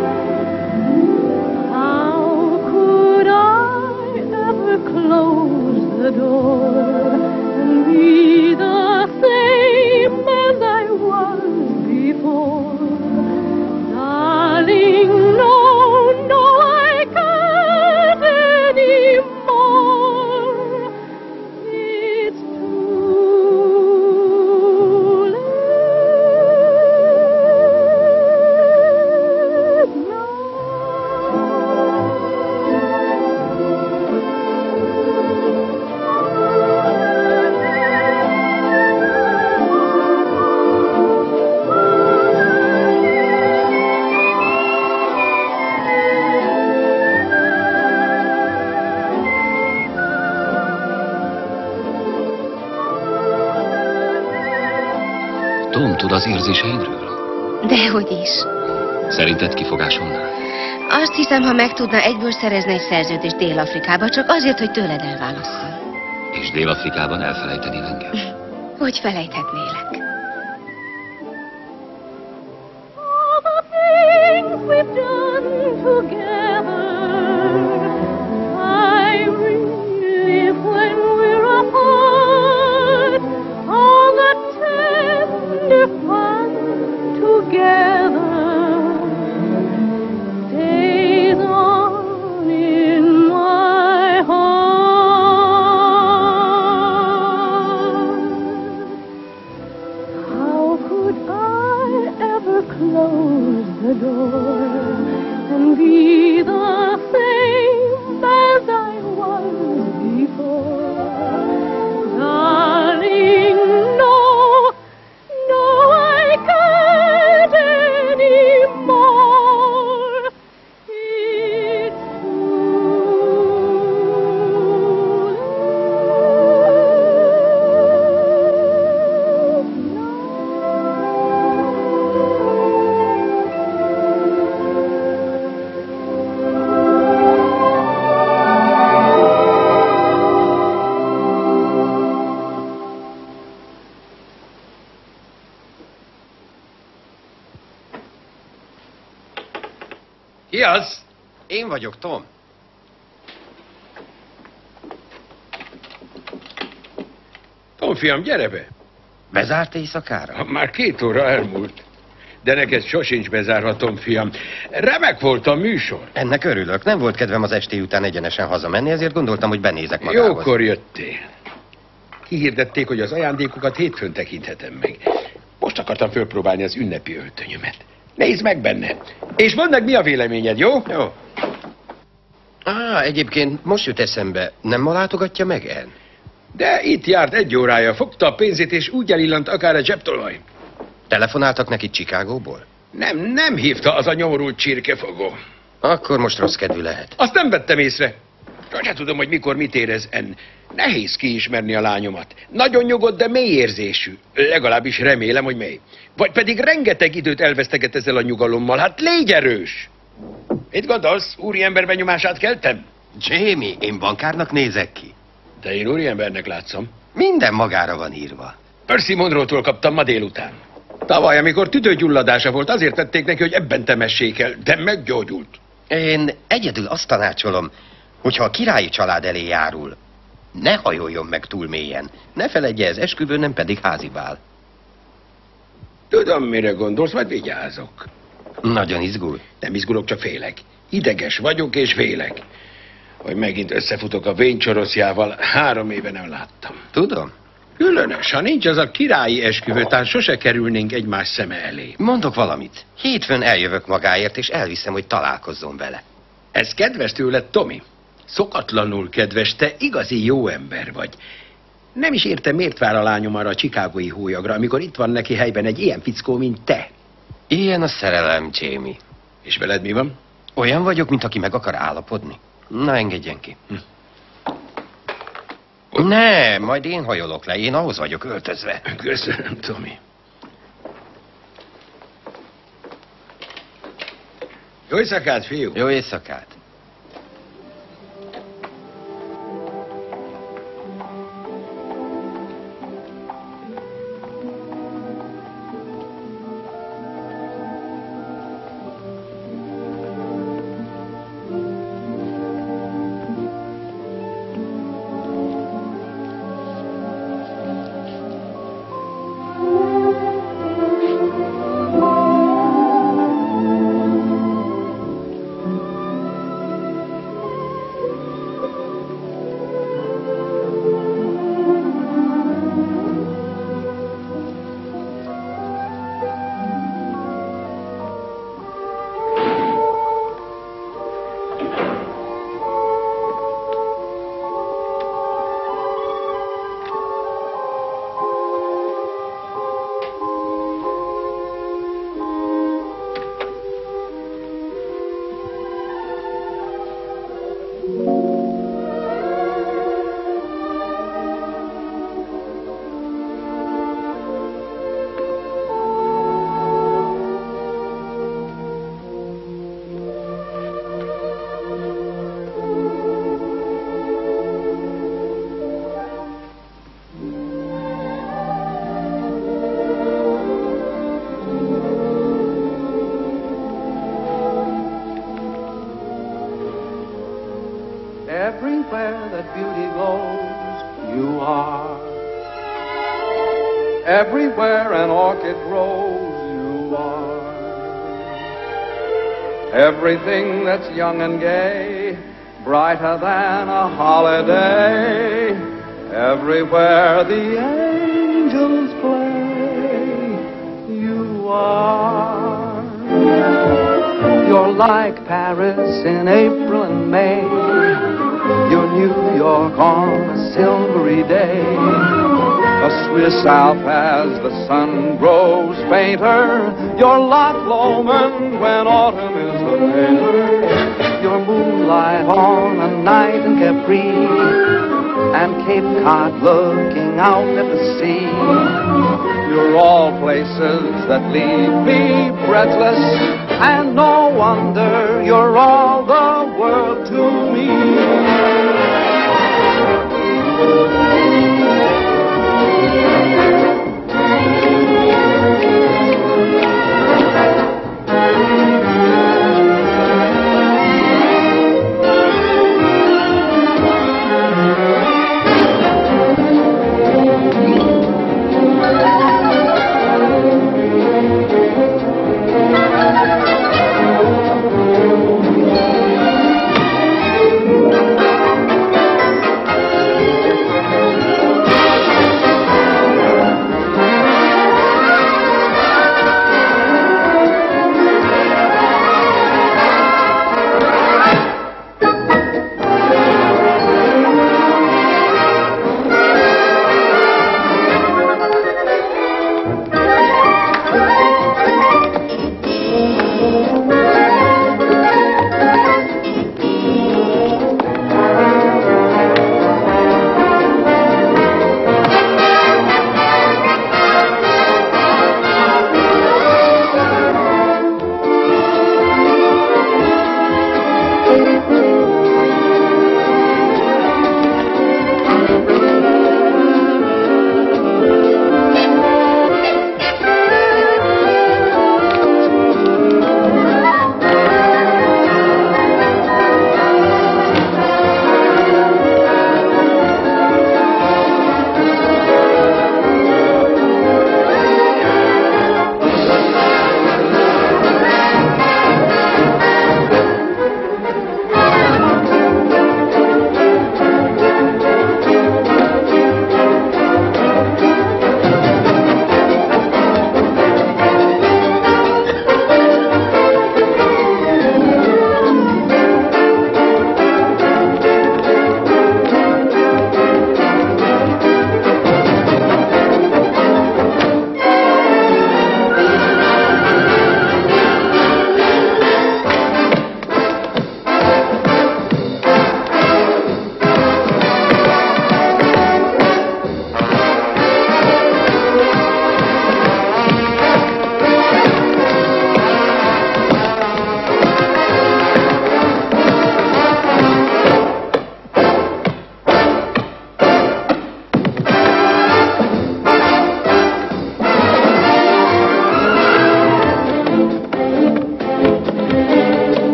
How could I ever close the door and be the same as I was before? Darling, no, no, I can't anymore. It's too late Tom tud az érzéseidről? Dehogy is. Szerinted kifogásolná? Azt hiszem, ha megtudna, egyből szerezne egy szerződést Dél-Afrikába, csak azért, hogy tőled elválasszon. És Dél-Afrikában elfelejteni engem? Hogy felejthetnélek? All the things we've done together I relive when we're apart. All the tender fun together stays on in my heart. How could I ever close the door and be the same as I was before? Darling, no, no, I can't anymore. It's Ki az? Én vagyok, Tom. Tom, fiam, gyere be. Bezárt éjszakára? Már két óra elmúlt. De neked sosincs bezárhatom, fiam. Remek volt a műsor. Ennek örülök. Nem volt kedvem az esté után egyenesen hazamenni, ezért gondoltam, hogy benézek magához. Jókor jöttél. Kihirdették, hogy az ajándékokat hétfőn tekinthetem meg. Most akartam fölpróbálni az ünnepi öltönyömet. Nézd meg benne. És mondd meg, mi a véleményed, jó? Jó. Á, egyébként most jut eszembe, nem ma látogatja meg el? De itt járt egy órája, fogta a pénzét, és úgy elillant akár a zsebtolvaj. Telefonáltak neki Chicagóból? Nem, nem hívta az a nyomorult csirkefogó. Akkor most rossz kedvű lehet. Azt nem vettem észre. Sose tudom, hogy mikor mit érez en. Nehéz kiismerni a lányomat. Nagyon nyugodt, de mély érzésű. Legalábbis remélem, hogy mély. Vagy pedig rengeteg időt elveszteget ezzel a nyugalommal. Hát légy erős! Mit gondolsz? Úriember benyomását keltem? Jamie, én bankárnak nézek ki. De én úriembernek látszom. Minden magára van írva. Percy Monroe-tól kaptam ma délután. Tavaly, amikor tüdőgyulladása volt, azért tették neki, hogy ebben temessék el, de meggyógyult. Én egyedül azt tanácsolom, hogyha a királyi család elé járul, ne hajoljon meg túl mélyen. Ne feledje, ez esküvő, nem pedig házibál. Tudom, mire gondolsz, majd vigyázok. Nagyon izgul. Nem izgulok, csak félek. Ideges vagyok és félek. Hogy megint összefutok a vénycsoroszjával, három éve nem láttam. Tudom. Különös, ha nincs az a királyi esküvő, tán sose kerülnénk egymás szeme elé. Mondok valamit. Hétfőn eljövök magáért, és elviszem, hogy találkozzon vele. Ez kedves tőled, Tommy. Szokatlanul kedves, te igazi jó ember vagy. Nem is értem, miért vár a lányom arra a chicagói hólyagra, amikor itt van neki helyben egy ilyen fickó, mint te. Ilyen a szerelem, Jamie. És veled mi van? Olyan vagyok, mint aki meg akar állapodni. Na, engedjen ki. Hm. Ne, majd én hajolok le, én ahhoz vagyok öltözve. Köszönöm, Tommy. Jó éjszakát, fiú! Jó éjszakát! Everywhere that beauty goes, you are. Everywhere an orchid grows, you are. Everything that's young and gay, brighter than a holiday. Everywhere the angels play, you are. You're like Paris in April and May. You're New York on a silvery day. A Swiss Alp as the sun grows fainter. You're Loch Lomond when autumn is the painter. You're moonlight on a night in Capri, and Cape Cod looking out at the sea. You're all places that leave me breathless, and no wonder you're all the world to me.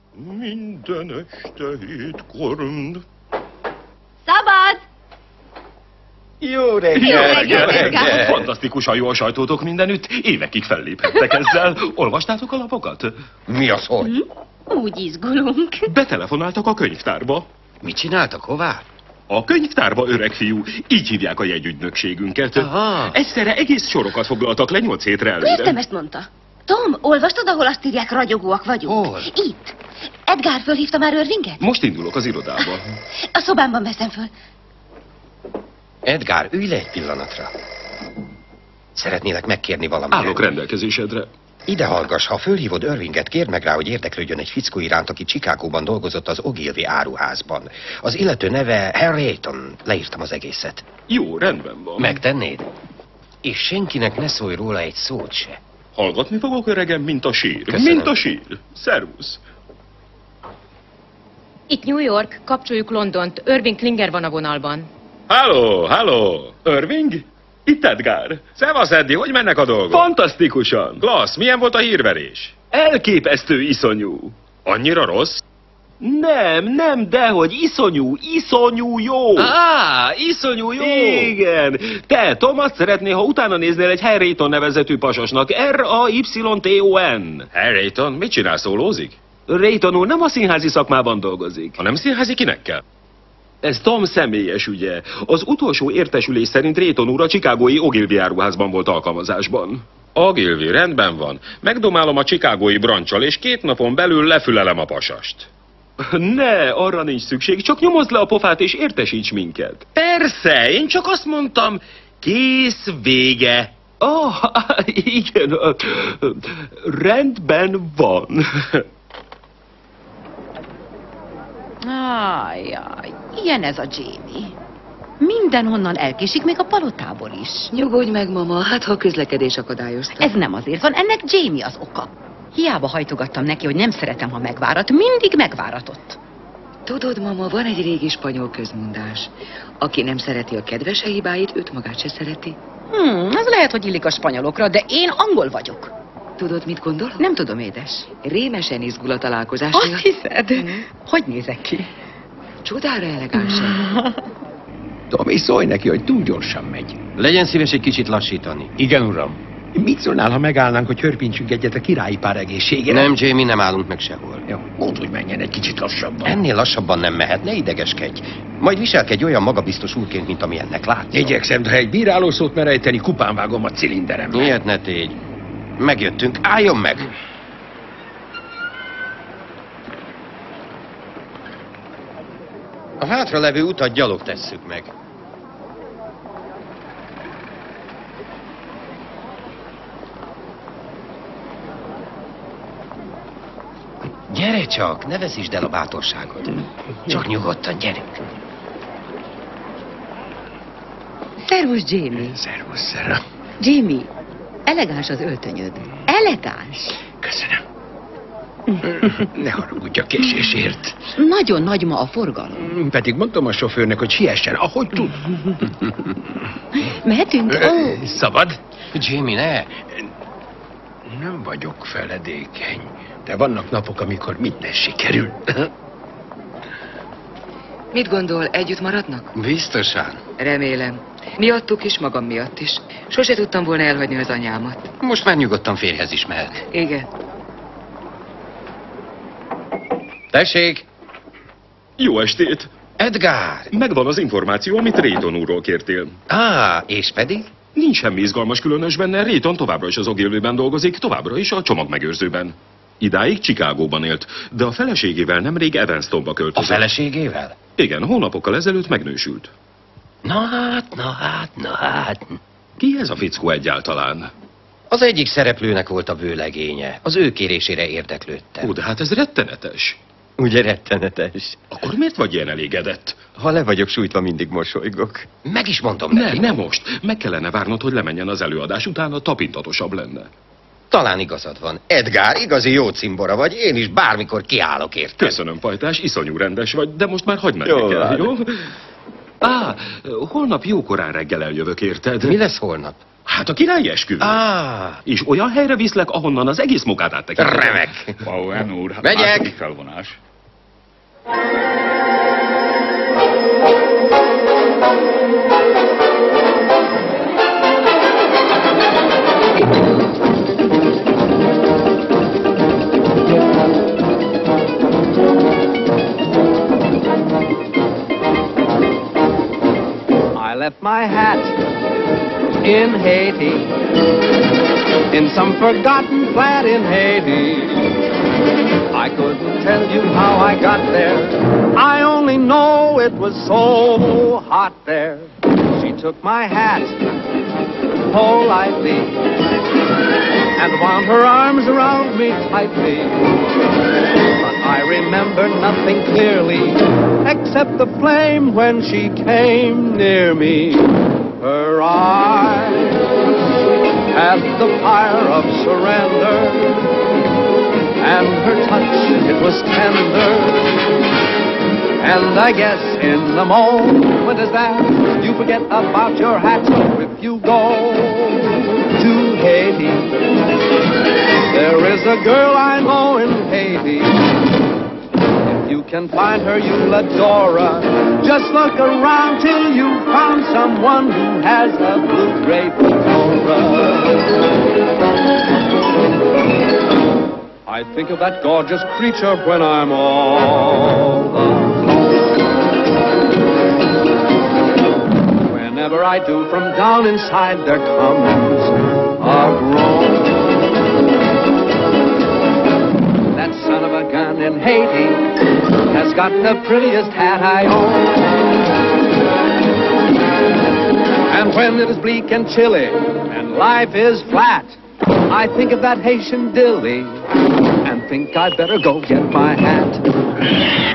Minden este hétkor... Szabad! Jó Jó reggel! reggel! Fantasztikusan jó a sajtótok mindenütt. Évekig felléphettek ezzel. Olvastátok a lapokat? Mi az, hogy? Hm? Úgy izgulunk. Betelefonáltak a könyvtárba. Mit csináltak, hová? A könyvtárba, öreg fiú. Így hívják a jegyügynökségünket. Aha. Egyszerre egész sorokat foglaltak le nyolc hétre előre. Értem, ezt mondta. Tom, olvastad, ahol azt írják, ragyogóak vagyunk? Hol? Itt. Edgar fölhívta már Irvinget? Most indulok az irodába. A szobámban veszem föl. Edgar, ülj le egy pillanatra. Szeretnélek megkérni valamit. Állok rendelkezésedre. Ide hallgass, ha fölhívod Irvinget, kérd meg rá, hogy érdeklődjön egy fickó iránt, aki Chicagóban dolgozott az Ogilvy áruházban. Az illető neve Harry Ayton. Leírtam az egészet. Jó, rendben van. Megtennéd? És senkinek ne szólj róla egy szót se. Hallgatni fogok, öregem, mint a sír. Köszönöm. Mint a sír. Szervusz. Itt New York, kapcsoljuk Londont. Irving Klinger van a vonalban. Halló, halló. Irving? Itt Edgar. Szevasz, Eddi, hogy mennek a dolgok? Fantasztikusan. Klassz, milyen volt a hírverés? Elképesztő iszonyú. Annyira rossz? Nem, nem, dehogy iszonyú, iszonyú jó. Á, iszonyú jó. Igen. Te, Tom, azt szeretné, ha utána néznél egy Harry Ayton nevezetű pasasnak. R A Y T O N. Harry Ayton, mit csinál, szólózik? Rayton úr nem a színházi szakmában dolgozik. Ha nem színházi, kinek kell? Ez Tom személyes ügye. Az utolsó értesülés szerint Rayton úr a chicagói Ogilvy áruházban volt alkalmazásban. Ogilvy, rendben van. Megdomálom a chicagói brancsal, és két napon belül lefülelem a pasast. Ne, arra nincs szükség, csak nyomozd le a pofát és értesíts minket. Persze, én csak azt mondtam, kész, vége. Ah, igen, rendben van. Ájjaj, ilyen ez a Jamie. Mindenhonnan elkésik, még a palotából is. Nyugodj meg, mama, hát ha a közlekedés akadályozta. Ez nem azért van, ennek Jamie az oka. Hiába hajtogattam neki, hogy nem szeretem, ha megvárat, mindig megváratott. Tudod, mama, van egy régi spanyol közmondás. Aki nem szereti a kedvese hibáit, őt magát se szereti. Hmm, az lehet, hogy illik a spanyolokra, de én angol vagyok. Tudod, mit gondolok? Nem tudom, édes. Rémesen izgul a találkozás. Azt hiszed? Hmm. Hogy nézek ki? Csodára elegánsan. Tomi, szólj neki, hogy túl gyorsan megy. Legyen szíves egy kicsit lassítani. Igen, uram. Mit szólnál, ha megállnánk, hogy hörpintsünk egyet a királyi pár egészségére? Nem, Jamie, nem állunk meg sehol. Jó, mondd, hogy menjen egy kicsit lassabban. Ennél lassabban nem mehet, ne idegeskedj. Majd viselkedj olyan magabiztos úrként, mint amilyennek látszol. Igyekszem, de ha egy bírálószót mer ejteni, kupán vágom a cilinderembe. Ilyet ne tégy. Megjöttünk, álljon meg! A hátralevő utat gyalog tesszük meg. Gyere csak, ne veszítsd el a bátorságod. Csak nyugodtan, gyerünk. Szervusz, Jamie. Szervusz, Sarah. Jamie, elegáns az öltönyöd. Elegáns. Köszönöm. Ne haragudj a késésért. Nagyon nagy ma a forgalom. Pedig mondtam a sofőrnek, hogy siessen, ahogy tud. Mehetünk? Ö, szabad? Jamie, ne! Nem vagyok feledékeny, de vannak napok, amikor minden sikerül. Mit gondol, együtt maradnak? Biztosan. Remélem. Miattuk is, magam miatt is. Sose tudtam volna elhagyni az anyámat. Most már nyugodtan férjhez is mehet. Igen. Tessék! Jó estét! Edgar! Megvan az információ, amit Rayton úrról kértél. Á, és pedig? Nincs semmi izgalmas különös benne, Rayton továbbra is az Ogilvyben dolgozik, továbbra is a csomagmegőrzőben. Idáig Chicagóban élt, de a feleségével nemrég Evanstonba költözött. A feleségével? Igen, hónapokkal ezelőtt megnősült. Na hát, na hát, na hát. Ki ez a fickó egyáltalán? Az egyik szereplőnek volt a vőlegénye. Az ő kérésére érdeklődtem. Ó, de hát ez rettenetes. Ugye rettenetes? Akkor miért vagy ilyen elégedett? Ha le vagyok sújtva, mindig mosolygok. Meg is mondom neki. Ne, ne most. Meg kellene várnod, hogy lemenjen az előadás, utána tapintatosabb lenne. Talán igazad van. Edgar, igazi jó cimbora vagy, én is bármikor kiállok érte. Köszönöm, pajtás, iszonyú rendes vagy, de most már hagyd meg Jó, nekem, jó? Á, holnap jókorán reggel eljövök, érted? Mi lesz holnap? Hát a királyi esküvő. Ah. És olyan helyre viszlek, ahonnan az egész munkát áttekintem. Remek. Bowen úr, hát Megyek. második felvonás. I left my hat in Haiti, in some forgotten flat in Haiti. I couldn't tell you how I got there. I only know it was so hot there. She took my hat politely and wound her arms around me tightly. But I remember nothing clearly except the flame when she came near me. Her eyes had the fire of surrender, and her touch, it was tender. And I guess in the moment as that, you forget about your hat. So if you go to Haiti, there is a girl I know in Haiti. If you can find her, you'll adore her. Just look around till you found someone who has a blue-gray fedora. I think of that gorgeous creature when I'm all alone. Whenever I do, from down inside there comes a groan. That son of a gun in Haiti has got the prettiest hat I own. And when it is bleak and chilly and life is flat, I think of that Haitian dilly and think I'd better go get my hat.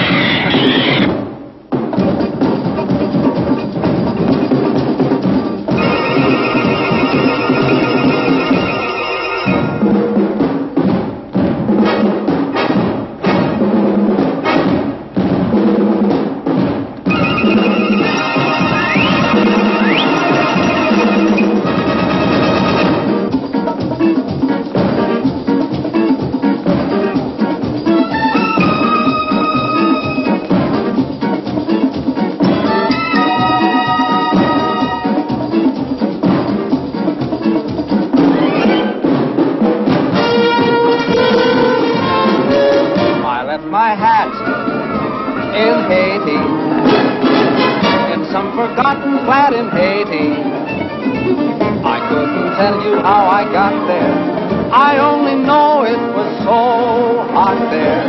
My hat in Haiti, in some forgotten flat in Haiti. I couldn't tell you how I got there. I only know it was so hot there.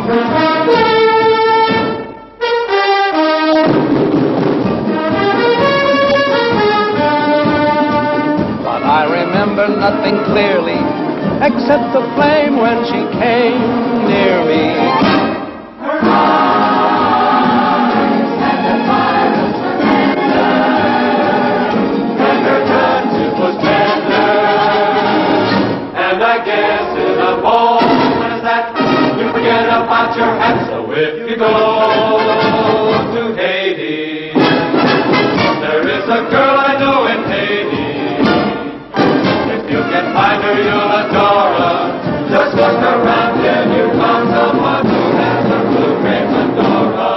But I remember nothing clearly except the flame when she came near me. About your hat, so if you go to Haiti, there is a girl I know in Haiti. If you can find her, you'll adore her. Just look around till you found someone who has a blue-gray fedora.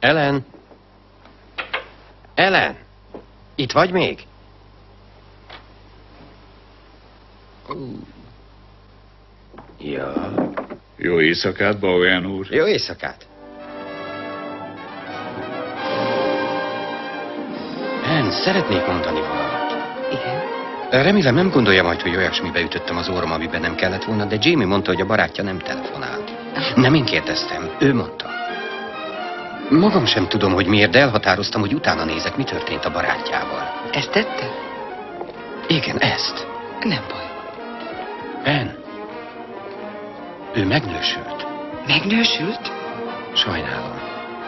Ellen? Ellen? Itt vagy még? Ja. Jó éjszakát, Bowen úr. Jó éjszakát. Ann, szeretnék mondani valamit. Igen. Remélem nem gondolja majd, hogy olyasmibe ütöttem az orrom, amiben nem kellett volna, de Jamie mondta, hogy a barátja nem telefonált. Nem én kérdeztem, ő mondta. Magam sem tudom, hogy miért, de elhatároztam, hogy utána nézek, mi történt a barátjával. Ezt tette? Igen, ezt. Nem baj. Ann, ő megnősült. Megnősült? Sajnálom.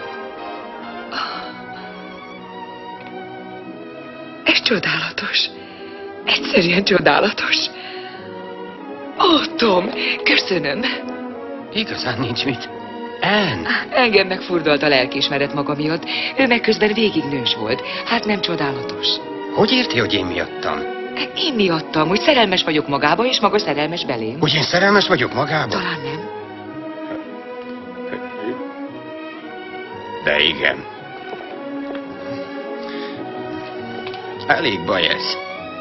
Ez csodálatos. Egyszerűen csodálatos. Ó, Tom, köszönöm. Igazán nincs mit. Ann! Engem megfurdalt a lelkiismeret maga miatt. Ő meg közben végig nős volt. Hát nem csodálatos. Hogy érti, hogy én miattam? Én miattam, hogy szerelmes vagyok magába, és maga szerelmes belém. Hogy én szerelmes vagyok magába? Talán nem. De igen. Elég baj ez.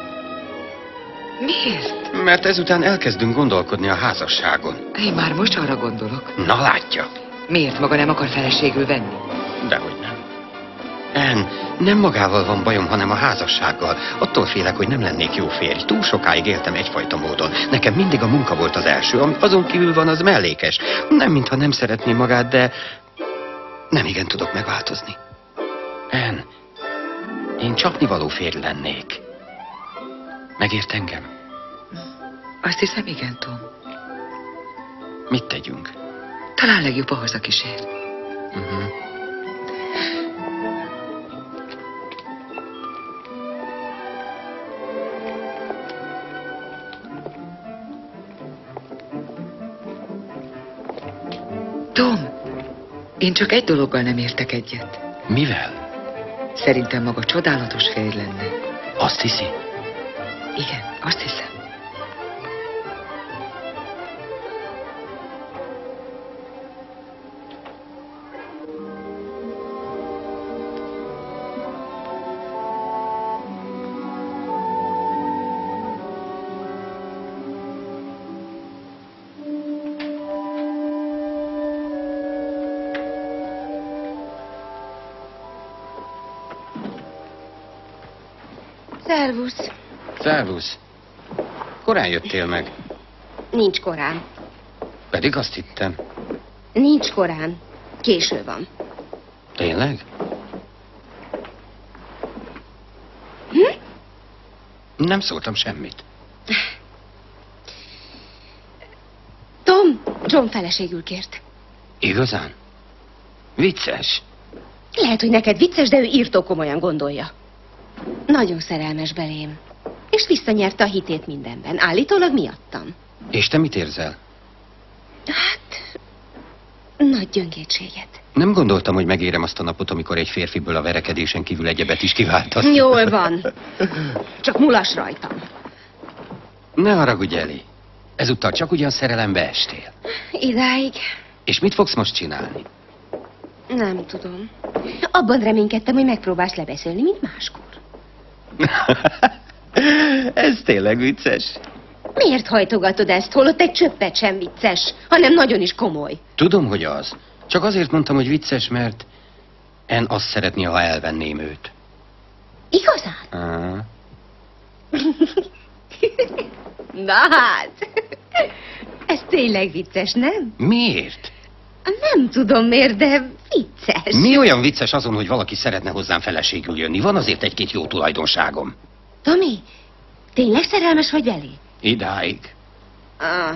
Miért? Mert ezután elkezdünk gondolkodni a házasságon. Én már most arra gondolok. Na látja. Miért maga nem akar feleségül venni? Dehogy nem. Ann, nem magával van bajom, hanem a házassággal. Attól félek, hogy nem lennék jó férj. Túl sokáig éltem egyfajta módon. Nekem mindig a munka volt az első, ami azon kívül van, az mellékes. Nem, mintha nem szeretném magát, de nem igen tudok megváltozni. Ann, én csapnivaló férj lennék. Megért engem? Azt hiszem, igen, Tom. Mit tegyünk? Talán legjobb, ha hazakísér. Uh-huh. Tom, én csak egy dologgal nem értek egyet. Mivel? Szerintem maga csodálatos férj lenne. Azt hiszi? Igen, azt hiszem. Szervusz. Szervusz. Korán jöttél meg. Nincs korán. Pedig azt hittem. Nincs korán. Késő van. Tényleg? Hm? Nem szóltam semmit. Tom, John feleségül kért. Igazán? Vicces. Lehet, hogy neked vicces, de ő írtó komolyan gondolja. Nagyon szerelmes belém. És visszanyerte a hitét mindenben. Állítólag miattam. És te mit érzel? Hát, nagy gyöngétséget. Nem gondoltam, hogy megérem azt a napot, amikor egy férfiből a verekedésen kívül egyebet is kiváltasz. Jól van. Csak mulas rajtam. Ne haragudj, Eli. Ezúttal csak ugyan szerelembe estél. Idáig. És mit fogsz most csinálni? Nem tudom. Abban reménykedtem, hogy megpróbálsz lebeszélni, mint máskor. Ez tényleg vicces. Miért hajtogatod ezt, holott egy csöppet sem vicces, hanem nagyon is komoly? Tudom, hogy az. Csak azért mondtam, hogy vicces, mert Ann azt szeretné, ha elvenném őt. Igazán? Ah. Na hát, ez tényleg vicces, nem? Miért? Nem tudom miért, de vicces. Mi olyan vicces azon, hogy valaki szeretne hozzám feleségül jönni? Van azért egy-két jó tulajdonságom. Tomi, tényleg szerelmes vagy belé? Idáig. Ah.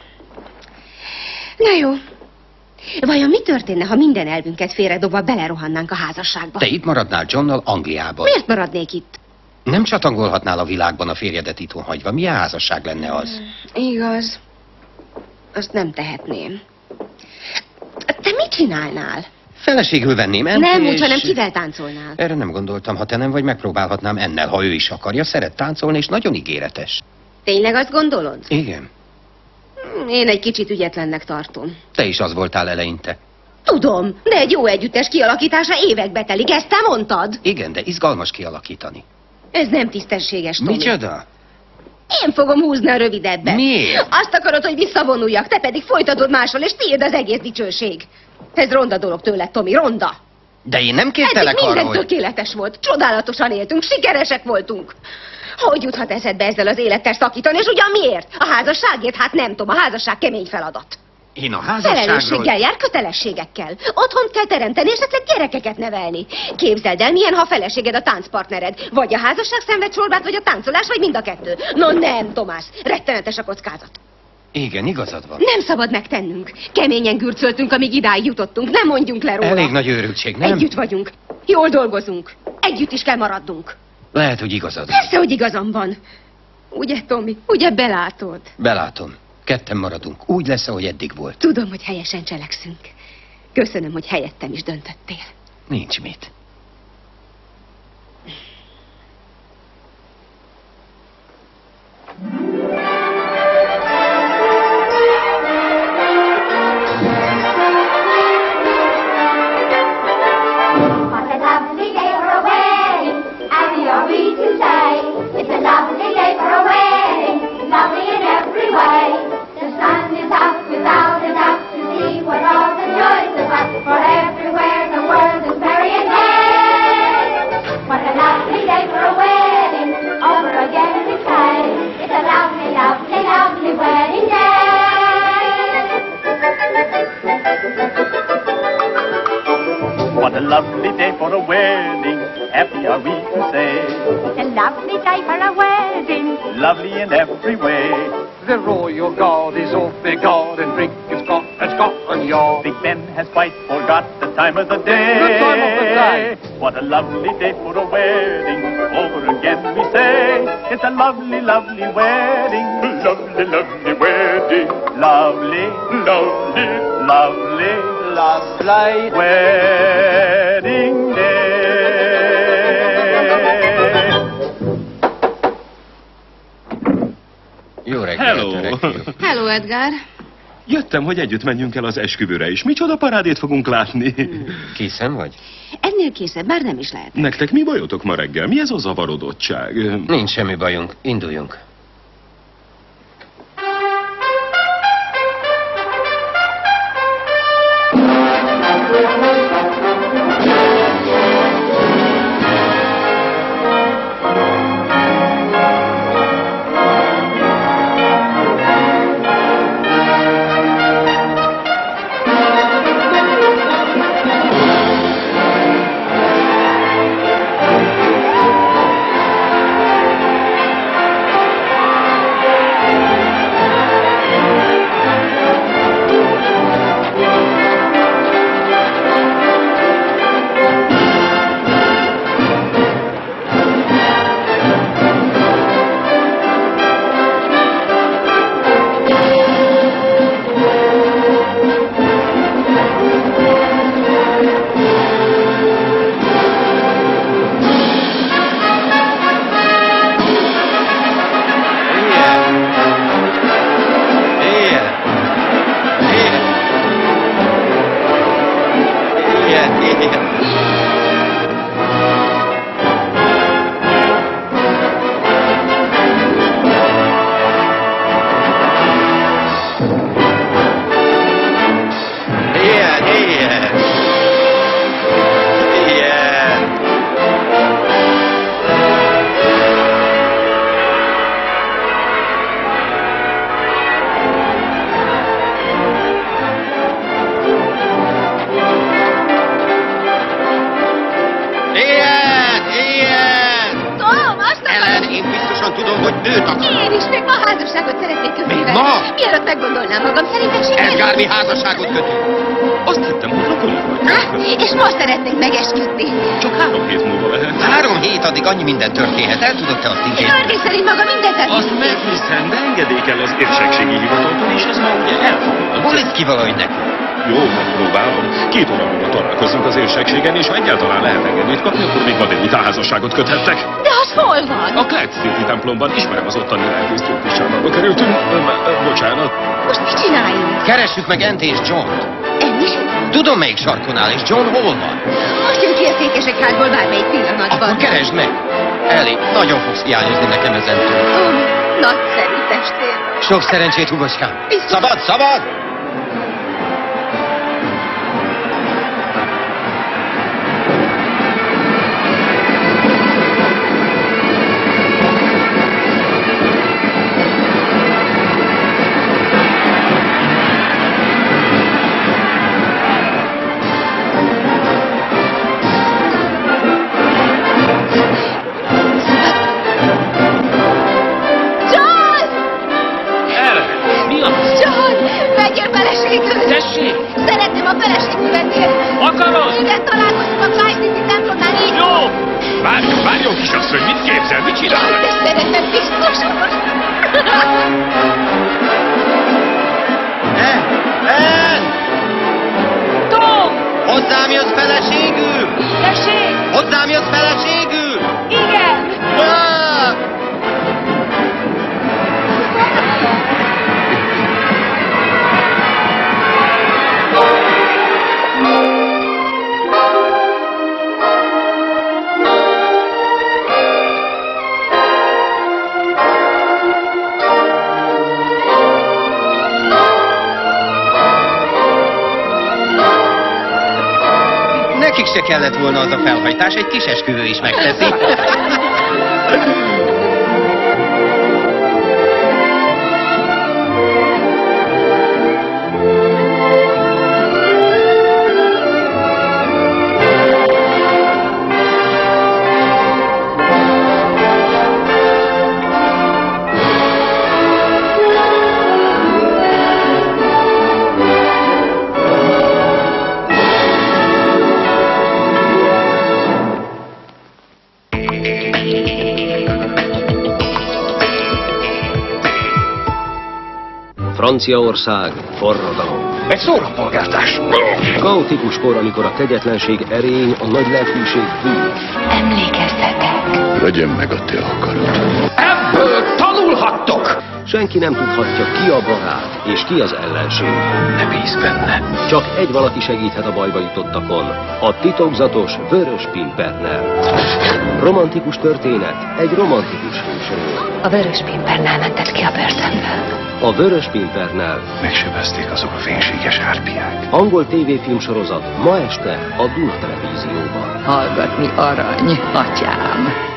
Na jó. Vajon mi történne, ha minden elvünket félredobva belerohannánk a házasságba? Te itt maradnál Johnnal Angliában. Miért maradnék itt? Nem csatangolhatnál a világban a férjedet itthon hagyva. Milyen házasság lenne az? Igaz. Azt nem tehetném. Te mit csinálnál? Feleségül venném Annt, Nem és... úgy, hanem kivel táncolnál. Erre nem gondoltam. Ha te nem vagy, megpróbálhatnám Annel, ha ő is akarja. Szeret táncolni, és nagyon ígéretes. Tényleg azt gondolod? Igen. Én egy kicsit ügyetlennek tartom. Te is az voltál eleinte. Tudom, de egy jó együttes kialakítása évekbe telik, ezt te mondtad? Igen, de izgalmas kialakítani. Ez nem tisztességes, Tomi. Micsoda? Én fogom húzni a rövidebbet. Miért? Azt akarod, hogy visszavonuljak, te pedig folytatod máshol, és tiéd az egész dicsőség. Ez ronda dolog tőled, Tomi, ronda. De én nem kértelek Eddig arra, minden hogy... tökéletes volt, csodálatosan éltünk, sikeresek voltunk. Hogy juthat eszedbe ezzel az élettel szakítani, és ugyan miért? A házasságért? Hát nem tudom, a házasság kemény feladat. Én a házasságról... Felelősséggel jár, kötelességekkel. Otthont kell teremteni, és esetleg gyerekeket nevelni. Képzeld el, milyen, ha a feleséged a táncpartnered. Vagy a házasság szenved sorbát, vagy a táncolás, vagy mind a kettő. No nem, Tomás, rettenetes a kockázat. Igen, igazad van. Nem szabad megtennünk. Keményen gürcöltünk, amíg idáig jutottunk. Nem mondjunk le róla. Elég nagy őrültség, nem? Együtt vagyunk. Jól dolgozunk. Együtt is kell maradnunk. Lehet, hogy igazad van. Persze, hogy igazam van. Ugye, Tomi? Ugye belátod? Belátom. Ketten maradunk. Úgy lesz, ahogy eddig volt. Tudom, hogy helyesen cselekszünk. Köszönöm, hogy helyettem is döntöttél. Nincs mit. What a lovely day for a wedding, happy are we to say. It's a lovely day for a wedding, lovely in every way. The sun is out without a doubt to see what all the joys about. For everywhere the world is merry and gay. What a lovely day for a wedding, over again we say. It's a lovely, lovely, lovely wedding day. What a lovely day for a wedding, happy are we to say. It's a lovely day for a wedding, Lovely in every way. The royal guard is off their guard and drink is got and Scotland Yard. Big Ben has quite forgot the time of the day. The time of the day. What a lovely day for a wedding, over again we say. It's a lovely, lovely wedding. Lovely, lovely wedding. Lovely, lovely, lovely, lovely wedding day. Jó reggelt, Hello. öreg fiú. Hello, Edgar. Jöttem, hogy együtt menjünk el az esküvőre is. Micsoda parádét fogunk látni. Készen vagy? Ennél készebb már nem is lehet. Nektek mi bajotok ma reggel? Mi ez a zavarodottság? Nincs semmi bajunk. Induljunk. Én is, még ma házasságot szeretnék kötni Még vele. ma? Mielőtt meggondolnám magam, szerinted sikerül? Edgar, mi házasságot kötünk? Azt hittem, hogy napoli vagy. Hát, és most szeretnénk megesküdni. Csak három hét múlva lehet. Három hét addig annyi minden történhet. El tudod te azt intézni? Örvény szerint maga mindent el Azt meghiszem, de engedély kell az érsekségi hivataltól, és ez ma ugye elfogadott. Hol ki valahogy nekünk? Jó, megpróbálom. Két óra múlva találkozunk az érsekségen, és ha egyáltalán lehet engedélyt kapni, akkor még ma délután házasságot köthettek. De az hol van? A Clyde templomban ismerem az ottani lelkésztőt is, sávba kerültünk. Ö, ö, Bocsánat. Most mit csináljunk? Keressük meg Ent és John-t. Enni? Tudom, melyik sarkon áll, és John hol van? Most jön ki a székesegyházból bármelyik pillanatban. Akkor keresd meg! Ellie, nagyon fogsz hiányozni nekem ezentúl. Ó, nagyszerű testvér. Sok szerencsét, hugocskám! Biztos. Szabad, szabad! Tessék! Szeretném a feleségművetért! Akarod? Igen, találkozunk a Clyde-City templomnál így! Jó! Várjon, várjon, kisasszony, mit képzel? Mit csinál? De szeretem biztos! En! En! Tom! Hozzám jössz feleségül! Tessék! Hozzám jössz feleségül! Igen! Ah! Nekik se kellett volna az a felhajtás, egy kis esküvő is megteszi. Franciaország, forradalom. Egy szórappolgártás. Kaotikus kor, amikor a kegyetlenség erény, a nagy lelkűség bűn. Emlékezzetek! Legyen meg a te akarat. Ebből tanulhattok! Senki nem tudhatja, ki a barát, és ki az ellenség. Ne bízz benne. Csak egy valaki segíthet a bajba jutottakon. A titokzatos Vörös Pimpernel. Romantikus történet egy romantikus hősről. A Vörös Pimpernel mentett ki a börtönből. A Vörös Pimpernel. Megsebezték azok a fénységes árpiák. Angol tévéfilmsorozat ma este a Duna Televízióban. Hallgatni arany, atyám.